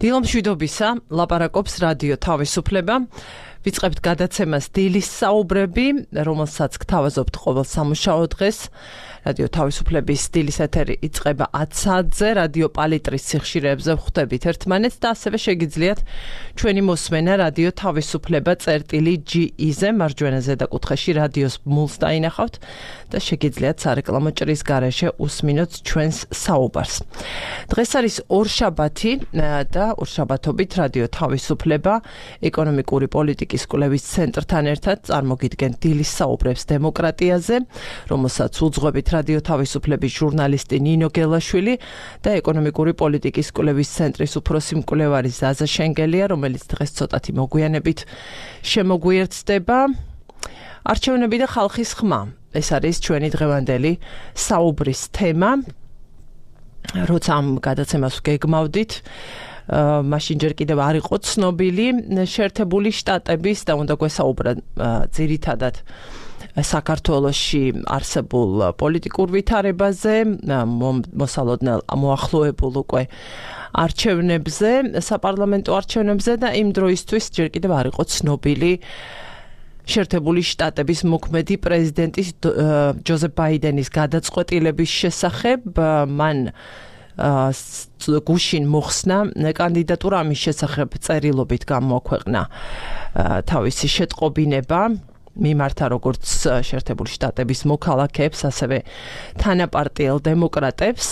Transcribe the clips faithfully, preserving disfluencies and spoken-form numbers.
დილამშვიდობისა, ლაპარაკობს რადიო თავისუფლება. ვიწყებთ გადაცემას დილის საუბრები, რომელსაც გთავაზობთ ყოველ სამუშაო დღეს. რადიო თავისუფლების დილის ეთერი იწყება ათი საათზე, რადიო პალიტრის სიხშირეებზე ვხვდებით ერთმანეთს და ასევე შეგიძლიათ ჩვენი მოსმენა რადიო თავისუფლება წერტილი ჯი ი-ზე მარჯვენა ზედაკუთხეში რადიოს ბმულს დაინახავთ და შეგიძლიათ სარეკლამო ჭრის გარეშე უსმინოთ ჩვენს საუბარს. დღეს არის ორშაბათი და ორშაბათობით რადიო თავისუფლება ეკონომიკური პოლიტიკის კვლევის ცენტრთან ერთად წარმოგიდგენთ დილის საუბრებს დემოკრატიაზე, რომელსაც უძღვებით რადიო თავისუფლების ჟურნალისტი ნინო გელაშვილი და ეკონომიკური პოლიტიკის კვლევის ცენტრის უფროსი მკვლევარი ზაზა შენგელია, რომელიც დღეს ცოტათი მოგვიანებით შემოგვიერთდება. არჩევნები და ხალხის ხმა. ეს არის ჩვენი დღევანდელი საუბრის თემა. როცა ამ გადაცემას გეგმავდით, მაშინ ჯერ კიდევ არ იყო ცნობილი შეერთებული შტატების და უნდა გვესაუბრა ძირითადად საქართველოში არსებულ პოლიტიკურ ვითარებაზე, მოსალოდნელ მოახლოებულ უკვე არჩევნებზე, საპარლამენტო არჩევნებზე და იმ დროისთვის ჯერ კიდევ არ იყო ცნობილი შეერთებული შტატების მოქმედი პრეზიდენტის ჯოზეფ ბაიდენის გადაწყვეტილების შესახებ. მან გუშინ მოხსნა კანდიდატურა, ამის შესახებ წერილობით გამოაქვეყნა თავისი შეტყობინება. მიმართა როგორც შეერთებული შტატების მოქალაქეებს, ასევე თანაპარტიელ დემოკრატებს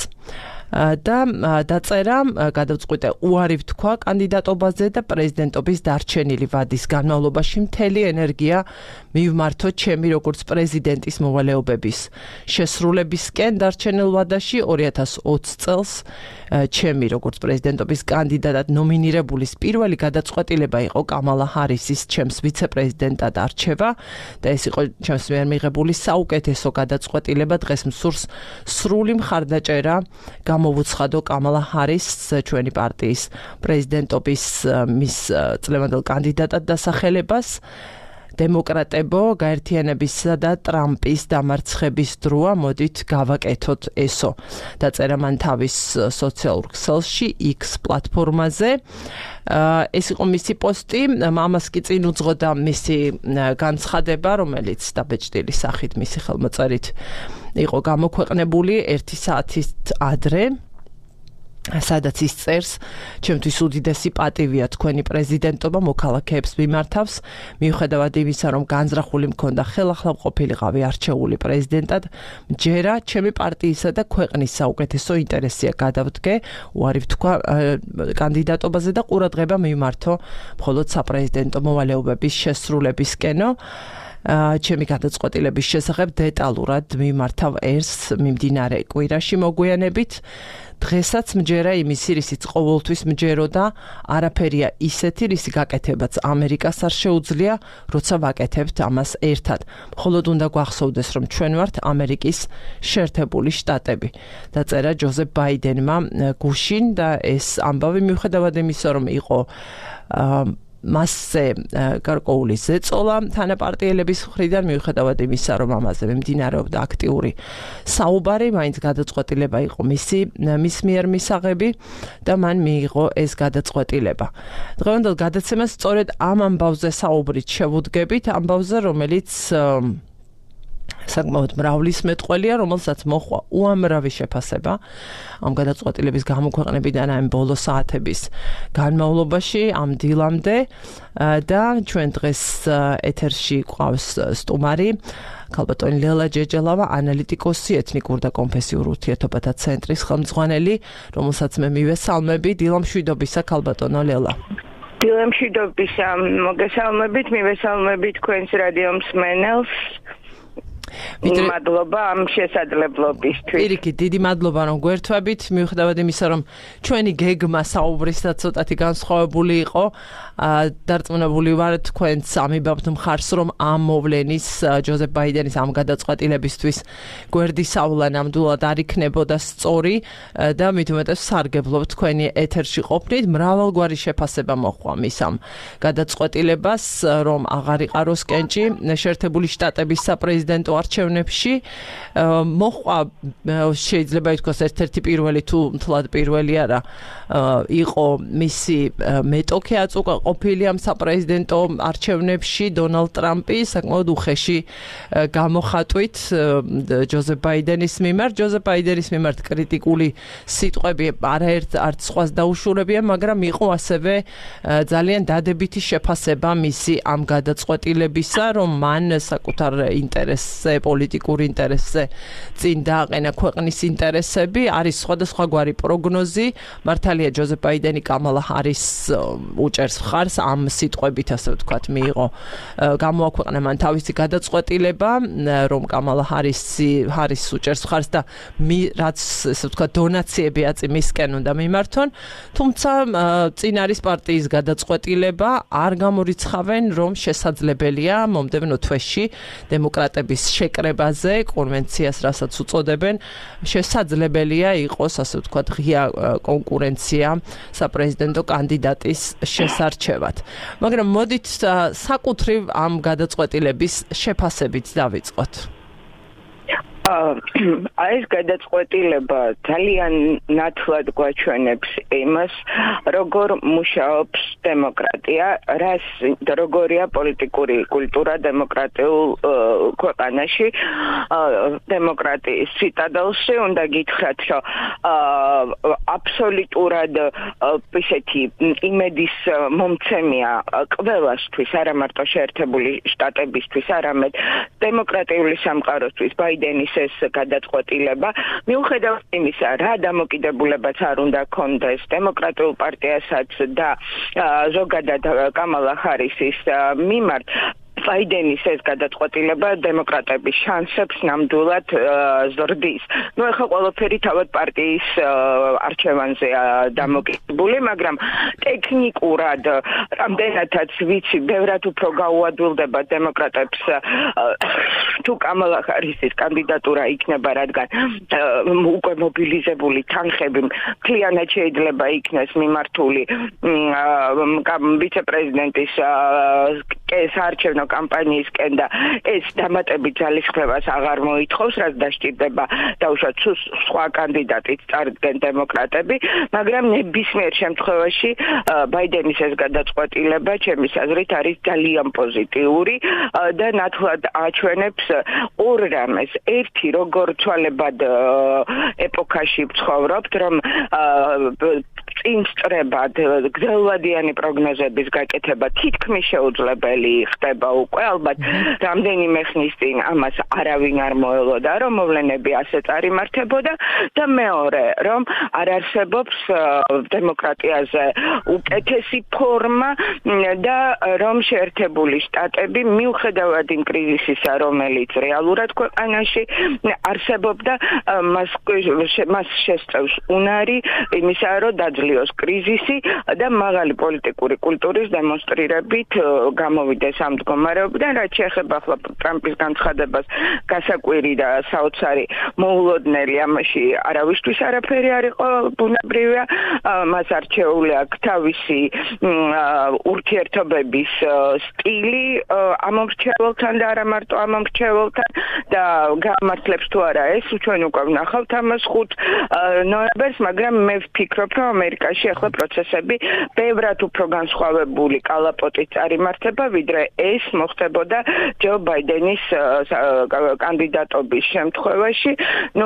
და დაწერა გადაწყვეტა უარი ვთქვა კანდიდატობაზე და პრეზიდენტობის დარჩენილი ვადის განმავლობაში მთელი ენერგია მივმართო ჩემი როგორც პრეზიდენტის მოვალეობების შესრულებისკენ დარჩენილ ვადაში. ორი ათას ოცი წელს ჩემი როგორც პრეზიდენტობის კანდიდატად ნომინირებულის პირველი გადაწყვეტილება იყო კამალა ჰარისის ჩემს ვიცე-პრეზიდენტად არჩევა და ეს იყო ჩემს მიერ მიღებული საუკეთესო გადაწყვეტილება. დღეს მსურს სრული მხარდაჭერა გამოვუცხადო კამალა ჰარისს ჩვენი პარტიის პრეზიდენტობის მის წლევანდელ კანდიდატად დასახელებას. დემოკრატებო, გაერთიანებისა და ტრამპის დამარცხების დროა, მოდით გავაკეთოთ ესო. დაწერა მან თავის სოციალურ ქსელში X პლატფორმაზე. ეს იყო მისი პოსტი, ამას კი წინ უძღოდა მისი განცხადება, რომელიც დაბეჭდილი სახით მისი ხელმოწერით იყო გამოქვეყნებული ერთი საათით ადრე. სადაც ის წერს, ჩემთვის უდიდესი პატივია თქვენი პრეზიდენტობა მოქალაქეებს მიმართავს, მიუხედავად იმისა, რომ განზრახული მქონდა ხელახლა ყოფილიყავი არჩეული პრეზიდენტად, ჯერა ჩემი პარტიისა და ქვეყნის საუკეთესო ინტერესია გადავდგე, უარი ვთქვა კანდიდატობაზე და ყურადღება მიმართო მხოლოდ საპრეზიდენტო მოვალეობების შესრულებისკენო. ჩემი გადაწყვეტილების შესახებ დეტალურად მიმართავ ერს მიმდინარე კვირაში მოგვიანებით. დღესაც მჯერა იმისი, რისიც ყოველთვის მჯეროდა, არაფერია ისეთი, რისი გაკეთებაც ამერიკას არ შეუძლია, როცა ვაკეთებთ ამას ერთად. მხოლოდ უნდა გვახსოვდეს, რომ ჩვენ ვართ ამერიკის შეერთებული შტატები. დაწერა ჯოზეფ ბაიდენმა გუშინ და ეს ამბავი მიუხედავად იმისა, რომ იყო მასზე გარკვეული ზეწოლა თანაპარტიელების მხრიდან, მიუხედავად იმისა, რომ ამაზე მიმდინარეობდა აქტიური საუბარი, მაინც გადაწყვეტილება იყო მისი მის მიერ მისაღები და მან მიიღო ეს გადაწყვეტილება. დღევანდელ გადაცემას სწორედ ამ ამბავზე საუბრით შევუდგებით, ამბავზე, რომელიც საკმაოდ მრავლისმეტყველია, რომელსაც მოჰყვა უამრავი შეფასება ამ გადაწყვეტილების გამოქვეყნებიდან ამ ბოლო საათების განმავლობაში, ამ დილამდე და ჩვენ დღეს ეთერში გვყავს სტუმარი ქალბატონი ლელა ჯეჯელავა, ანალიტიკოსი, ეთნიკურ და კონფესიურ ურთიერთობათა ცენტრის ხელმძღვანელი, რომელსაც მე მივესალმები. დილამშვიდობისა ქალბატონო ლელა. დილამშვიდობისა, მოგესალმებით, მივესალმებით თქვენს რადიო მსმენელს. მადლობა ამ შესაძლებლობისთვის. პირიქით, დიდი მადლობა რომ გვერთვებით, მიუხედავად იმისა, რომ ჩვენი გეგმა საუბრისა ცოტათი განსხვავებული იყო, დარწმუნებული ვარ თქვენც ამიბავთ მხარს, რომ ამ მოვლენის ჯოზეფ ბაიდენის ამ გადაწყვეტილებისთვის გვერდისავლა ნამდვილად არ იქნებოდა სწორი და მით უმეტეს სარგებლობ თქვენი ეთერში ყოფნით. მრავალგვარი შეფასება მოჰყვა მის ამ გადაწყვეტილებას, რომ აღარ იყაროს კენჭი შეერთებული შტატების საპრეზიდენტო არჩევნებში მოყვა შეიძლება ითქვას ერთ-ერთი პირველი თუ მთლად პირველი არა იყო მისი მეტოქე აწუყა ყოფილი ამ საპრეზიდენტო არჩევნებში დონალდ ტრამპი საკმაოდ უხეში გამოხატვით ჯოზეფ ბაიდენის მიმართ ჯოზეფ ბაიდენის მიმართ კრიტიკული სიტყვები არაერთ არც სხვას დაუშურებია მაგრამ იყო ასევე ძალიან დადებითი შეფასება მისი ამ გადაწყვეტილებისა რომ მან საკუთარ ინტერესზე პოლიტიკურ ინტერესზე წინ დააყენა ქვეყნის ინტერესები არის სხვადასხვაგვარი პროგნოზი მართალია ჯოზეფ ბაიდენი კამალა ჰარის უჭერს მხარს ამ სიტყვებით ასე ვთქვათ მიიღო გამოაქვეყნა მან თავისი გადაწყვეტილება რომ კამალა ჰარისი ჰარის უჭერს მხარს და რაც ასე ვთქვათ დონაციები აწი მისკენ უნდა მიმართონ თუმცა წინ არის პარტიის გადაწყვეტილება არ გამორიცხავენ რომ შესაძლებელია მომდევნო თვეში დემოკრატების შეკრებაზე კონვენციას რასაც უწოდებენ შესაძლებელია იყოს ასე ვთქვათ ღია კონკურენცია საპრეზიდენტო კანდიდატის შესარჩევად მაგრამ მოდით საკუთრივ ამ გადაწყვეტილების შეფასებით დავიწყოთ აი ეს გადაწყვეტილება ძალიან ნათლად გვაჩვენებს იმას, როგორ მუშაობს დემოკრატია, რას როგორია პოლიტიკური კულტურა დემოკრატიულ ქვეყანაში, დემოკრატიის ციტადელში უნდა გითხრათ, რომ აბსოლუტურად ისეთი იმედის მომცემია ყველასთვის, არა მარტო შეერთებული შტატებისთვის, არამედ დემოკრატიული სამყაროსთვის ბაიდენის ეს გადაწყვეტილება მიუხედავად იმისა, რა დამოკიდებულებაც არ უნდა ქონდეს დემოკრატიულ პარტიასაც და ზოგადად კამალა ჰარისის მიმართ ბაიდენის ეს გადაწყვეტილება დემოკრატების შანსებს ნამდვილად ზრდის. ნუ ეხლა ყველაფერი თავად პარტიის არჩევანზეა დამოკიდებული, მაგრამ ტექნიკურად რამდენადაც ვიცი, ბევრად უფრო გაუადვილდება დემოკრატებს თუ კამალა ჰარისის კანდიდატურა იქნება, რადგან უკვე მობილიზებული თანხები მთლიანად შეიძლება იქნეს მიმართული ვიცე-პრეზიდენტის საარჩევნო კამპანიისკენ და ეს დამატებით ძალისხმევას აღარ მოითხოვს, რაც დასჭირდება დაუშვათ სხვა კანდიდატით წარდგენ დემოკრატები, მაგრამ ნებისმიერ შემთხვევაში ბაიდენის ეს გადაწყვეტილება ჩემის აზრით არის ძალიან პოზიტიური და ნათლად აჩვენებს ორ რამეს. ერთი როგორ ცვალებად ეპოქაში ვცხოვრობთ, რომ წინსწრებად გრძელვადიანი პროგნოზების გაკეთება თითქმის შეუძლებელი ხდება უკვე ალბათ რამდენიმე ხნის წინ ამას არავინ არ მოელოდა რომ მოვლენები ასეც არ იმართებოდა და მეორე რომ არ არსებობს დემოკრატიაზე უკეთესი ფორმა და რომ შეერთებული შტატები მიუხედავად იმ კრიზისისა რომელიც რეალურად ქვეყანაში არსებობდა მას მას შესწევს უნარი იმისა რომ დაძლიოს კრიზისი და მაღალი პოლიტიკური კულტურის დემონსტრირებით გამოვიდეს ამ მდგომარეობიდან, რაც შეეხება ახლა ტრამპის განცხადებას გასაკვირი და საოცარი მოულოდნელი ამაში არავისთვის არაფერი არ იყო ბუნებრივია, მას არჩეული აქვს თავისი ურთიერთობების სტილი ამომრჩეველთან და არა მარტო ამომრჩეველთან და გამართლებს თუ არა ეს ჩვენ უკვე ვნახავთ ამას ხუთ ნოემბერს, მაგრამ მე ვფიქრობ, რომ ამერიკაში ახლა პროცესები ბევრად უფრო განსხვავებული კალაპოტით წარიმართება, ვიდრე ეს მოხდებოდა ჯო ბაიდენის კანდიდატობის შემთხვევაში. ნუ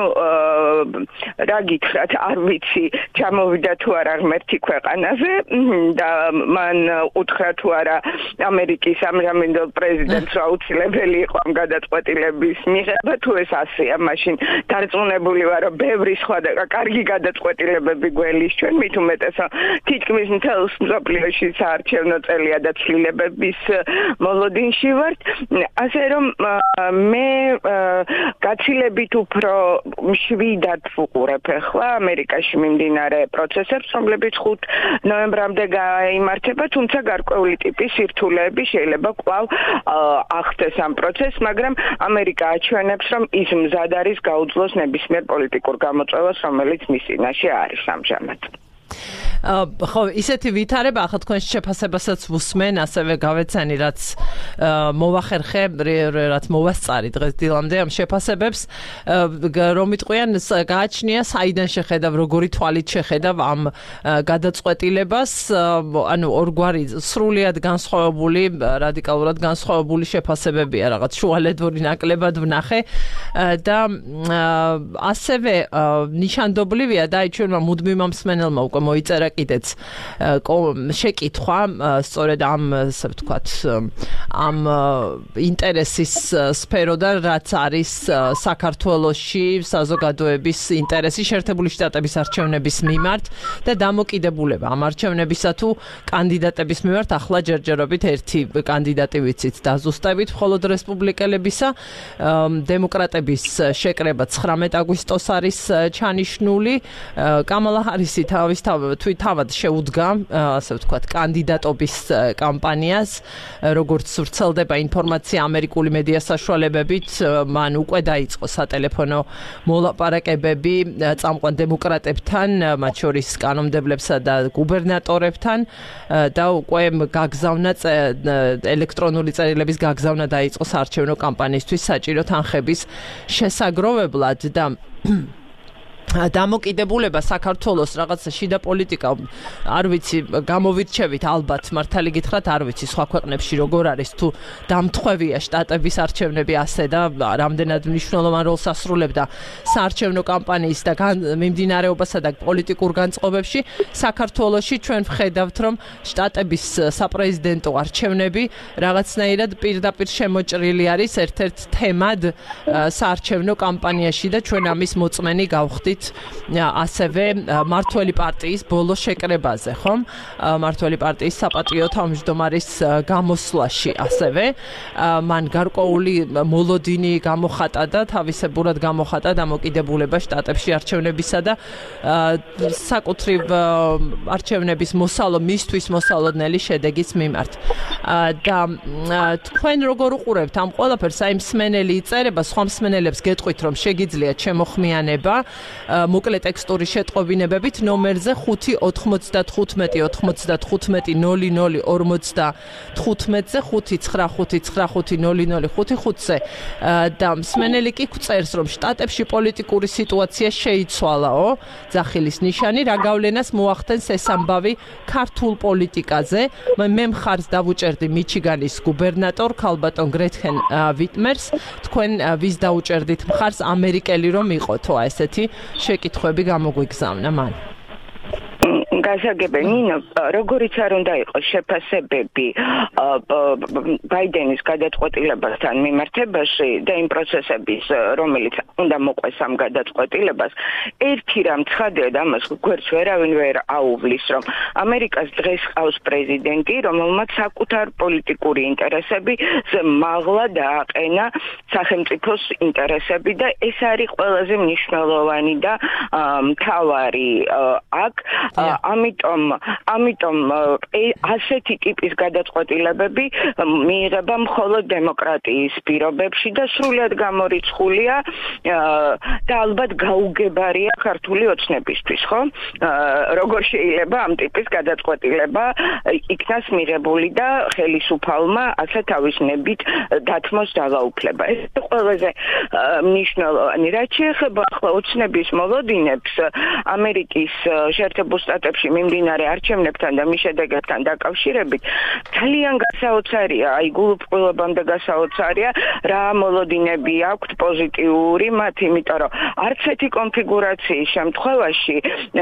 რა გითხრათ, არ ვიცი, ჩამოვიდა თუ არა ღმერთი ქვეყანაზე და მან უთხრა თუ არა ამერიკის სამრევლო პრეზიდენტს აუცილებელი იყო ამ გადაწყვეტილების მიღება, თუ ეს ასეა, მაშინ დარწმუნებული ვარ, რომ ბევრი სხვა და კარგი გადაწყვეტილებები გველის ჩვენ მით უმეტეს თითქმის მთელს მსოფლიოში საარჩევნო წელია და ცვლილებების მოლოდინში ვართ, ასე რომ მე გაცილებით უფრო მშვიდად ვუყურებ ახლა ამერიკაში მიმდინარე პროცესებს, რომლებიც ხუთ ნოემბრამდე გაიმართება, თუმცა გარკვეული ტიპის სირთულეები შეიძლება კვლავ ახდეს ამ პროცესს, მაგრამ ამერიკა აჩვენებს, რომ ის მზად არის გაუძლოს ნებისმიერ პოლიტიკურ გამოწვევას, რომელიც მის წინაშე არის ამჟამად. ხო, ისეთი ვითარება ახლა თქვენ შეფასებასაც ვუსმენ, ასევე გავეცანი, რაც მოვახერხე, რაც მოვასწარი დღეს დილამდე ამ შეფასებებს, რომ იტყვიან, გააჩნია საიდან შეხედავ, როგორი თვალით შეხედავ ამ გადაწყვეტილებას, ანუ ორგვარი სრულიად განსხვავებული, რადიკალურად განსხვავებული შეფასებებია, რაღაც შუალედური ნაკლებად ვნახე და ასევე ნიშანდობლივია და ჩვენმა მუდმივმა მსმენელმა უკვე მოიწერა კიდეც შეკითხვა სწორედ ამ, ასე ვთქვათ, ამ ინტერესის სფეროდან, რაც არის საქართველოში საზოგადოების ინტერესი შეერთებული შტატების არჩევნების მიმართ და დამოკიდებულება ამ არჩევნებისა თუ კანდიდატების მიმართ ახლა ჯერჯერობით ერთი კანდიდატი ვიცით დაზუსტებით მხოლოდ რესპუბლიკელებისა დემოკრატების შეკრება ცხრამეტ აგვისტოს არის ჩანიშნული კამალა ჰარისი თავის თავად შეუდგა ასე ვთქვათ კანდიდატობის კამპანიას როგორც ვრცელდება ინფორმაცია ამერიკული მედია საშუალებებით მან უკვე დაიწყო სატელეფონო მოლაპარაკებები წამყვან დემოკრატებთან მათ შორის კანონმდებლებსა და გუბერნატორებთან და უკვე გაგზავნა ელექტრონული წერილების გაგზავნა დაიწყო საარჩევნო კამპანიისთვის საჭირო თანხების შესაგროვებლად და დამოკიდებულება საქართველოს რაღაცა შიდა პოლიტიკა არ ვიცი გამოვირჩევით ალბათ მართალი გითხრათ არ ვიცი სხვა ქვეყნებში როგორ არის თუ დამთხვევია შტატების არჩევნები ასე და რამდენად მნიშვნელოვან როლს ასრულებდა საარჩევნო კამპანიის და მიმდინარეობასა და პოლიტიკურ განწყობებში საქართველოში ჩვენ ვხედავთ რომ შტატების საპრეზიდენტო არჩევნები რაღაცნაირად პირდაპირ შემოჭრილი არის ერთ-ერთ თემად საარჩევნო კამპანიაში და ჩვენ ამის მოწმენი გავხდით ასევე მართველი პარტიის ბოლო შეკრებაზე, ხომ? მართველი პარტიის საპატიო თავმჯდომარის გამოსვლაში ასევე მან გარკვეული მოლოდინი გამოხატა და თავისებურად გამოხატა დამოკიდებულება შტატებში არჩევნებისა და საკუთრივ არჩევნების მოსალო მისთვის მოსალოდნელი შედეგის მიმართ. და თქვენ როგორ უყურებთ ამ ყველაფერს, აი მსმენელი იწერება, სხვა მსმენელებს გეტყვით რომ შეგიძლიათ შემოხმიანება მოკლე ტექსტური შეტყობინებებით ნომერზე ხუთი ოთხმოცდათხუთმეტი ოთხმოცდათხუთმეტი ნული ნული ორმოცდათხუთმეტზე ხუთი ცხრა ხუთი ცხრა ხუთი ნული ნული ხუთი ხუთზე და მსმენელი კი წერს რომ შტატებში პოლიტიკური სიტუაცია შეიცვალაო ძახილის ნიშანი რა გავლენას მოახდენს ეს ამბავი ქართულ პოლიტიკაზე მე მხარს დავუჭერდი მიჩიგანის გუბერნატორ ქალბატონ გრეთჰენ ვიტმერს თქვენ ვის დაუჭერდით მხარს ამერიკელი რომ იყოთო ესეთი შეკითხვები გამოგვიგზავნა მან. გასაგებია ნინო, როგორიც არ უნდა იყოს შეფასებები ბაიდენის გადაწყვეტილებასთან მიმართებაში და იმ პროცესების, რომელიც უნდა მოყვეს ამ გადაწყვეტილებას, ერთი რამ ცხადია და ამას გვერდს ვერავინ ვერ აუვლის, რომ ამერიკას დღეს ყავს პრეზიდენტი, რომელმაც საკუთარ პოლიტიკური ინტერესები მაღლა დააყენა სახელმწიფოს ინტერესები და ეს არის ყველაზე მნიშვნელოვანი და მთავარი აქ ამიტომ ამიტომ ასეთი ტიპის გადაწყვეტილებები მიიღება მხოლოდ დემოკრატიის პირობებში და სრულად გამორიცხულია და ალბათ გაუგებარია ქართული ოცნებისთვის, ხო? როგორ შეიძლება ამ ტიპის გადაწყვეტილება იქნას მიღებული და ხელისუფალმა ასე თავის ნებით დათმოს ძალაუფლება. ეს ყველაზე მნიშვნელოვანი. რაც შეეხება ახლა ოცნების მოლოდინებს ამერიკის შეერთებულ შტატებში მიმდინარე არჩევნებთან და მის შედეგებთან დაკავშირებით ძალიან გასაოცარია, აი გულუბრყვილობამდე გასაოცარია რა მოლოდინები აქვთ პოზიტიური მათ, იმიტომ რომ არც ერთი კონფიგურაციის შემთხვევაში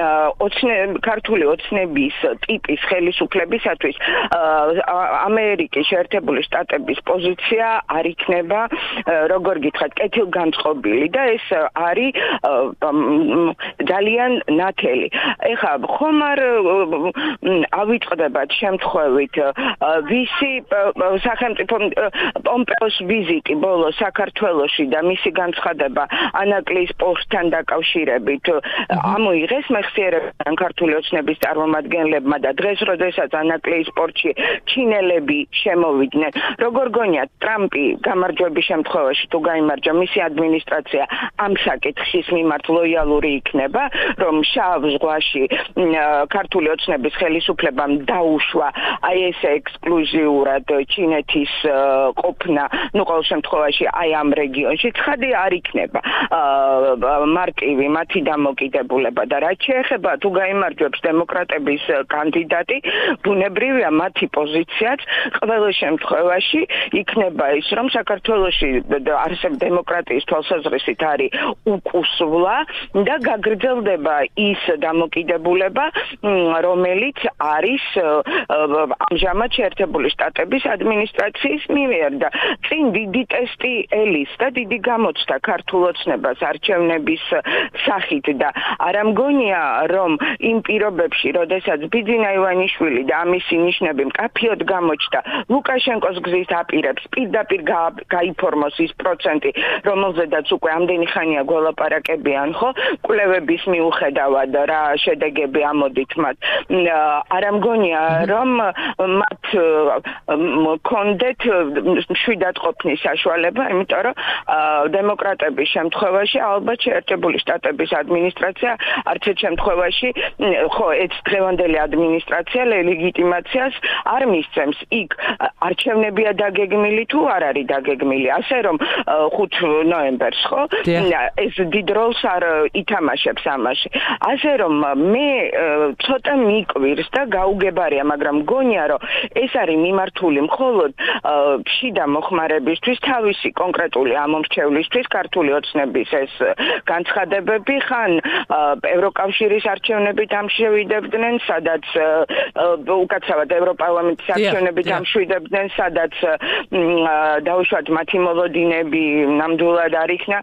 ქართული ოცნების ტიპის ხელისუფლებისათვის ამერიკის შეერთებული შტატების პოზიცია არ იქნება როგორ გითხრათ კეთილგანწყობილი და ეს არის ძალიან ნათელი. ეხლა ხომ არ ავიწყდებათ შემთხვევით ვისი სახელმწიფო პომპეოს ვიზიტი ბოლო საქართველოში და მისი განცხადება ანაკლიის პორტთან დაკავშირებით ამოიღეს მეხსიერებიდან ქართული ოცნების წარმომადგენლებმა და დღეს როდესაც ანაკლიის პორტში ჩინელები შემოვიდნენ, როგორ გონიათ ტრამპი გამარჯვების შემთხვევაში თუ გაიმარჯვა მისი ადმინისტრაცია ამ საკითხის მიმართ ლოიალური იქნება, რომ შავ ზღვაში ქართული ოცნების ხელისუფლებამ დაუშვა აი ესე ექსკლუზიურად ჩინეთის ყოფნა, ნუ ყოველ შემთხვევაში აი ამ რეგიონში ცხადი არ იქნება მარტივი მათი დამოკიდებულება და რაც შეეხება თუ გაიმარჯვებს დემოკრატების კანდიდატი, ბუნებრივია მათი პოზიციაც ყველა შემთხვევაში იქნება ის, რომ საქართველოში არსებ დემოკრატიის თვალსაზრისით არის უკუსვლა და გაგრძელდება ის დამოკიდებულება, რომელიც არის ამჟამად შეერთებული შტატების ადმინისტრაციის მიერ და წინ დიდი ტესტი ელის და დიდი გამოცდა ქართულ ოცნებას არჩევნების სახით და არ ამგონია, რომ იმ პირობებში, როდესაც ბიძინა ივანიშვილი და ამისი ნიშნები მკაფიოდ გამოჩნდა, ლუკაშენკოს გზის აპირებს პირდაპირ გაიფორმოს ის პროცენტი, რომელზედაც უკვე ამდენი ხანია გველაპარაკებიან, ხო, კვლევების მიუხედავად რა შედეგები ამოდით მათ. არ ამგონია, რომ მათ კონდეთ შვიდად ყოფნის საშუალება, იმიტომ რომ დემოკრატების შემთხვევაში ალბათ შეერთებული შტატების ადმინისტრაცია არც ერთ შემთხვევაში ხო ეს დღევანდელი ადმინისტრაცია ლეგიტიმაციას არ მისცემს. იქ არჩევნებია დაგეგმილი თუ არ არის დაგეგმილი. ასე რომ ხუთ ნოემბერს ხო ეს დიდ როლს არ ითამაშებს ამაში. ასე რომ მე ცოტა მიკვირს და გაუგებარია, მაგრამ გონია რომ ეს არის მიმართული მხოლოდ შიდა მოხმარებისთვის, თავისი კონკრეტული ამომრჩევლისთვის, ქართული ოცნების ეს განცხადებები ხან ევროკავშირის არჩევნებით ამშვიდებდნენ, სადაც უკაცრავად ევროპარლამენტის არჩევნებით ამშვიდებდნენ, სადაც დაუშვათ მათი მოლოდინები ნამდვილად არ იქნა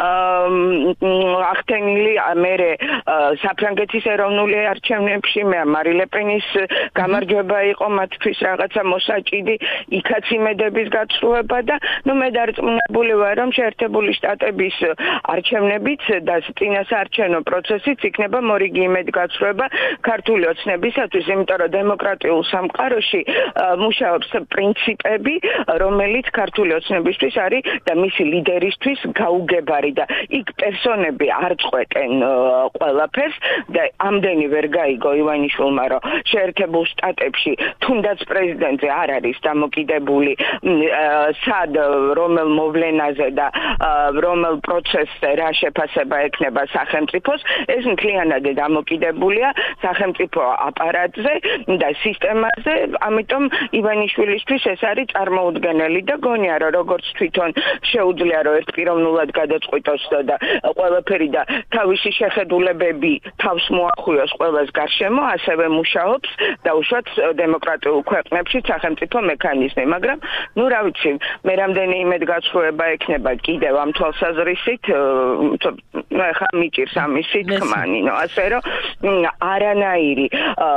ახდენილი. მერე საფრანგეთის ეროვნული არჩევნებში მარი ლე პენის გამარჯვება იყო მათთვის რაღაცა მოსაჭიდი, იქაც იმედების გაცვლება და ნუ მე დარწმუნებული ვარ, რომ შეერთებული შტატების არჩევნებიც და წინასაარჩევნო პროცესიც იქნება მორიგი იმედგაცრუება ქართული ოცნებისათვის, იმიტომ რომ დემოკრატიულ სამყაროში მუშაობს პრინციპები, რომელიც ქართული ოცნებისთვის არის და მისი ლიდერისთვის გაუგებარი და იქ პერსონები არ წყვეტენ ყველაფერს და ამდენი ვერ გაიგო ივანიშვილმა, რომ შეერთებულ შტატებში თუნდაც პრეზიდენტზე არ არის დამოკიდებული სად რომელ მოვლენაზე და რომელ პროცესზე რა შეფასება ექნება სახელმწიფოს, ეს მთლიანად დამოკიდებულია სახელმწიფო აპარატზე და სისტემაზე, ამიტომ ივანიშვილისთვის ეს არის წარმოუდგენელი და გონია, რომ როგორც თვითონ შეუძლია, რომ ერთპიროვნულად გადაწყვიტოს და ყველაფერი და თავისი შეხედულებები თავს მოახუიოს ყველას გარშემო, ასევე მუშაობს დაუშვათ დემოკრატიულ ქვეყნებში სახელმწიფო მექანიზმი, მაგრამ ნუ რა ვიცი, მე რამდენი იმედგაცრუება ექნება კიდევ ამ თვალსაზრისით, ნუ ახლა მიჭირს ამისი თქმა, ნინო, ასე რომ არანაირი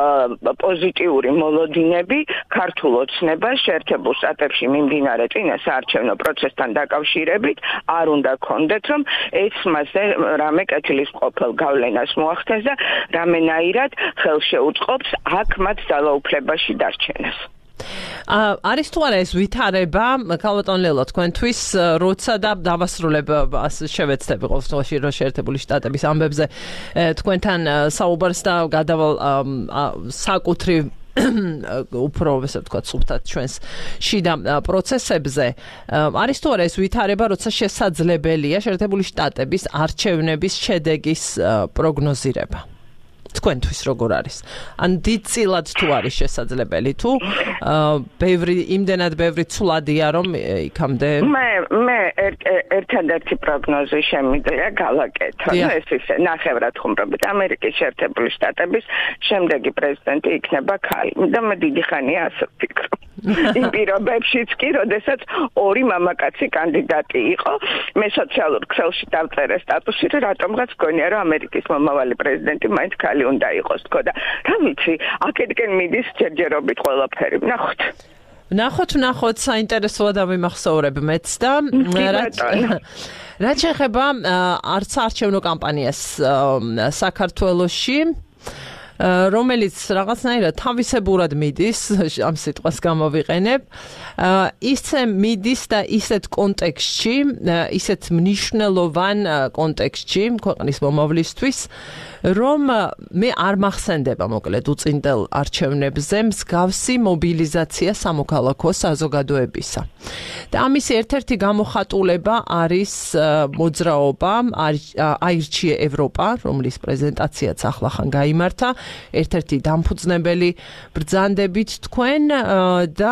პოზიტიური მოლოდინები ქართულ ოცნებას შეერთებულ შტატებში მიმდინარე წინასაარჩევნო პროცესთან დაკავშირებით არ უნდა გქონდეთ, რომ ეს მასზე რამე კეთილის ყოფილ გავლენას მოახდენს და რამენაირად ხელს შეუწყობს აქ მათ ძალაუფლებაში დარჩენას. არის თუ არა ეს ვითარება, ქალბატონ ლელო, თქვენთვის, როცა და დავასრულებ შევეცდები ყოველ შემთხვევაში რომ შეერთებული შტატების ამბებზე თქვენთან საუბარს და გადავალ საკუთრივ უფრო ესე ვთქვათ, სუფთად ჩვენს შიდა პროცესებზე. არის თუ არა ეს ვითარება, როცა შესაძლებელია შეერთებული შტატების არჩევნების შედეგის პროგნოზირება? თქვენთვის როგორ არის? ან დიდწილად თუ არის შესაძლებელი, თუ ბევრი იმდენად ბევრი ცვლადია, რომ იქამდე მე მე ერთადერთი პროგნოზი შემიძლია გავაკეთო. ეს ისე ნახევრად ხუმრობით ამერიკის შეერთებული შტატების შემდეგი პრეზიდენტი იქნება ქალი და მე დიდი ხანია ასე ვფიქრობ. იმ პირობებშიც კი, როდესაც ორი მამაკაცი კანდიდატი იყო, მე სოციალურ ქსელში დავწერე სტატუსი, რომ რატომღაც გონია, რომ ამერიკის მომავალი პრეზიდენტი მაინც ქალი უნდა იყოს, თქო და რა ვიცი, აქედკენ მიდის ჯერჯერობით ყველაფერი. ნახოთ. ნახოთ, ნახოთ, საინტერესოა დავიმახსოვრებ მეც და რაც შეეხება არც არჩევნო კამპანიას საქართველოში, რომელიც რაღაცნაირად თავისებურად მიდის, ამ სიტყვას გამოვიყენებ, ისე მიდის და ისეთ კონტექსტში, ისეთ მნიშვნელოვან კონტექსტში ქვეყნის მომავლისთვის, რომ მე არ მახსენდება მოკლედ უწინდელ არჩევნებზე მსგავსი მობილიზაცია სამოქალაქო საზოგადოებისა. და ამის ერთ-ერთი გამოხატულება არის მოძრაობა აირჩიე ევროპა, რომლის პრეზენტაციაც ახლახან გაიმართა, ერთ-ერთი დამფუძნებელი ბრძანდებით თქვენ და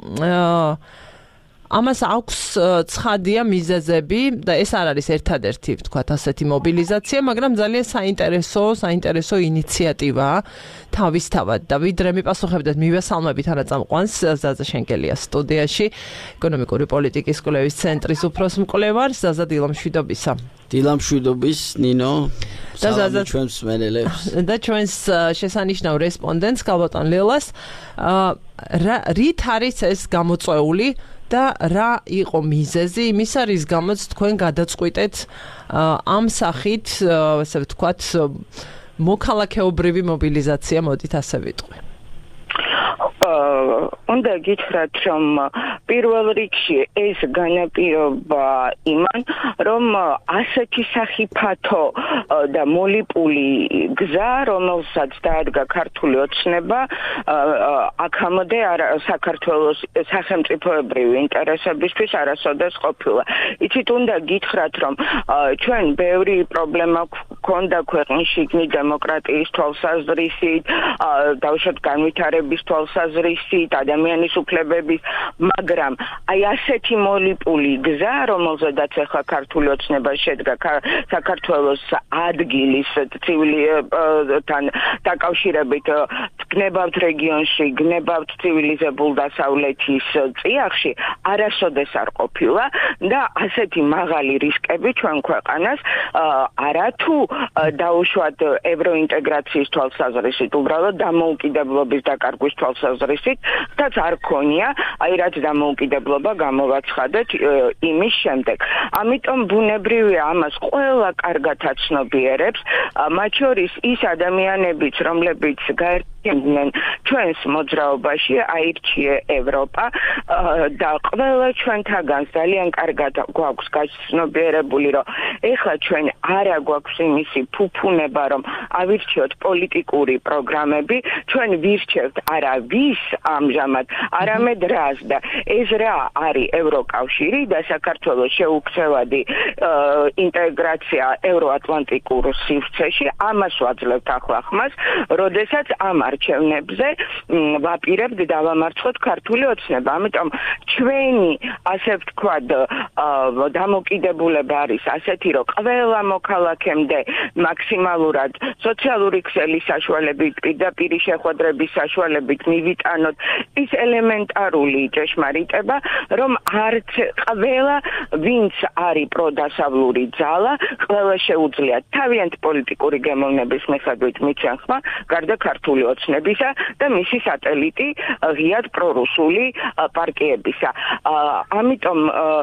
ამას აქვს ცხადია მიზეზები და ეს არ არის ერთადერთი, ვთქვათ, ასეთი მობილიზაცია, მაგრამ ძალიან საინტერესო, საინტერესო ინიციატივაა თავისთავად და ვიდრე მიპასუხებდეთ მივესალმებით ანაწამყვანს ზაზა შენკელია სტუდიაში, ეკონომიკური პოლიტიკის კვლევის ცენტრის უფროს მკვლევარს ზაზა დილამშვიდობისა. დილამშვიდობის ნინო, სალამი ჩვენს მსმენელებს და ჩვენს შესანიშნავ რესპონდენტს კალბატონ ლილას. რით არის ეს გამოწვეული და რა იყო მიზეზი იმისა, რის გამოც თქვენ გადაწყვიტეთ ამ სახით, ასე ვთქვათ, მოქალაქეობრივი მობილიზაცია, მოდით ასე ვიტყვი. უნდა გითხრათ, რომ პირველ რიგში ეს განაპირობა იმან, რომ ასეთი სახიფათო და მოლიპული გზა, რომელსაც დაადგა ქართული ოცნება, აქამდე საქართველოს სახელმწიფოებრივი ინტერესებისთვის არასოდეს ყოფილა. იცით, უნდა გითხრათ, რომ ჩვენ ბევრი პრობლემა გვქონდა ქვეყნის შიგნით დემოკრატიის თვალსაზრისით, დავუშვათ განვითარების თვალსაზრისით, ადამიანის უფლებების, მაგრამ აი ასეთი მოლიპული გზა, რომელზედაც ახლა ქართული ოცნება შედგა საქართველოს ადგილის ცივილთან დაკავშირებით, გნებავთ რეგიონში, გნებავთ ცივილიზებულ დასავლეთის წიაღში, არასოდეს არ ყოფილა და ასეთი მაღალი რისკები ჩვენ ქვეყანას არათუ დაუშვათ ევროინტეგრაციის თვალსაზრისით, უბრალოდ დამოუკიდებლობის დაკარგვის თვალსაზრისით, რაც არ ქონია, აი რაც დამოუკიდებლობა გამოვაცხადეთ იმის შემდეგ. ამიტომ ბუნებრივია ამას ყველა კარგად აცნობიერებს, მათ შორის ის ადამიანებიც, რომლებიც გაერთიანდნენ ჩვენს მოძრაობაში, აირჩიე ევროპა და ყველა ჩვენთაგანს ძალიან კარგად გვაქვს გაცნობიერებული, რომ ეხლა ჩვენ არა გვაქვს იმისი ფუფუნება, რომ ავირჩიოთ პოლიტიკური პროგრამები, ჩვენ ვირჩევთ არა ვის ამჟამად, არამედ რას და ეს რა არის ევროკავშირი და საქართველოს შეუქცევადი ინტეგრაცია ევროატლანტიკურ სივრცეში, ამას ვაძლევთ ახლა ხმას, როდესაც ამ არჩევნებზე ვაპირებთ დავამარცხოთ ქართული ოცნება. ამიტომ ჩვენი, ასე ვთქვათ, დამოკიდებულება არის ასეთი, რომ ყველა მოქალაქემდე მაქსიმალურად სოციალური ქსელის საშუალებით, პირდაპირი შეხვედრების საშუალებით მივიტანოთ ის ელემენტარული ჭეშმარიტება, რომ არც ყველა, ვინც არის პროდასავლური ძალა, ყველა შეუძლია თავიანთ პოლიტიკური გემოვნების მიხედვით მიციან ხმა, გარდა ქართული ოცნებისა და მისი სატელიტი ღიად პრორუსული პარტიებისა. ამიტომ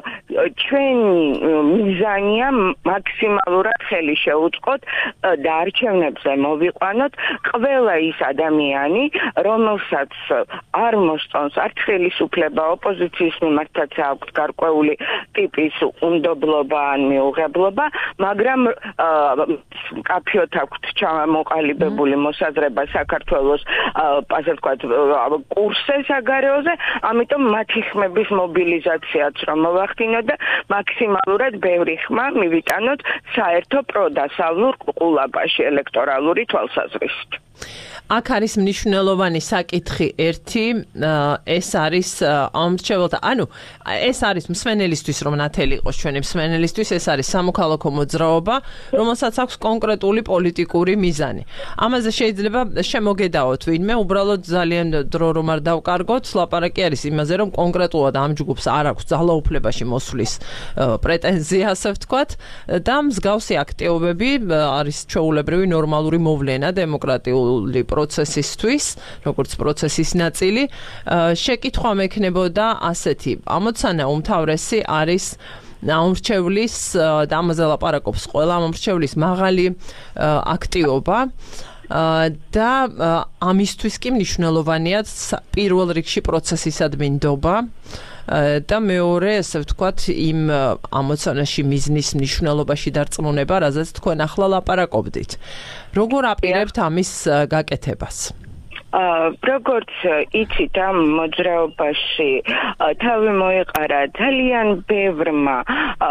ჩვენი მიზანია მაქსიმალურად ხელი შეუწყოთ და არჩევნებზე მოვიყვანოთ ყველა ის ადამიანი, რომელსაც არ მოსწონს არც ხელისუფლება, ოპოზიციის მიმართაც აქვს გარკვეული ტიპის უნდობლობა ან მიუღებლობა, მაგრამ კაფეოთ აქვს ჩამოყალიბებული მოსაზრება საქართველოს, ასე ვთქვათ, კურსზე საგარეოზე, ამიტომ მათი ხმების მობილიზაციაც რომ მოვახდინოთ და მაქსიმალურად ბევრი ხმა მივიტანოთ საერთო პროდასავლურ ყულაპაში ელექტორალური თვალსაზრისით. აქ არის მნიშვნელოვანი საკითხი ერთი, ეს არის ამრჩეველთა, ანუ ეს არის მსმენელისთვის, რომ ნათელი იყოს ჩვენი მსმენელისთვის, ეს არის სამოქალაქო მოძრაობა, რომელსაც აქვს კონკრეტული პოლიტიკური მიზანი. ამაზე შეიძლება შემოგედაოთ ვინმე, უბრალოდ ძალიან დრო რომ არ დავკარგოთ, ლაპარაკი არის იმაზე, რომ კონკრეტულად ამ ჯგუფს არ აქვს ძალაუფლებაში მოსვლის პრეტენზია, ასე ვთქვათ, და მსგავსი აქტივობები არის ჩვეულებრივი ნორმალური მოვლენა დემოკრატიული პროცესისთვის, როგორც პროცესის ნაწილი, შეკითხვა მექნებოდა ასეთი. ამოცანა უმთავრესი არის ამრჩევლის და ამაზე ლაპარაკობს ყველა ამრჩევლის მაღალი აქტივობა. და ამისთვის კი მნიშვნელოვანია პირველ რიგში პროცესისადმი ნდობა და მეორე, ასე ვთქვათ, იმ ამოცანაში მიზნის მნიშვნელობაში დარწმუნება, რაზეც თქვენ ახლა ლაპარაკობდით. როგორ აპირებთ ამის გაკეთებას? როგორც იცით, ამ მოძრაობაში თავი მოეყარა ძალიან ბევრმა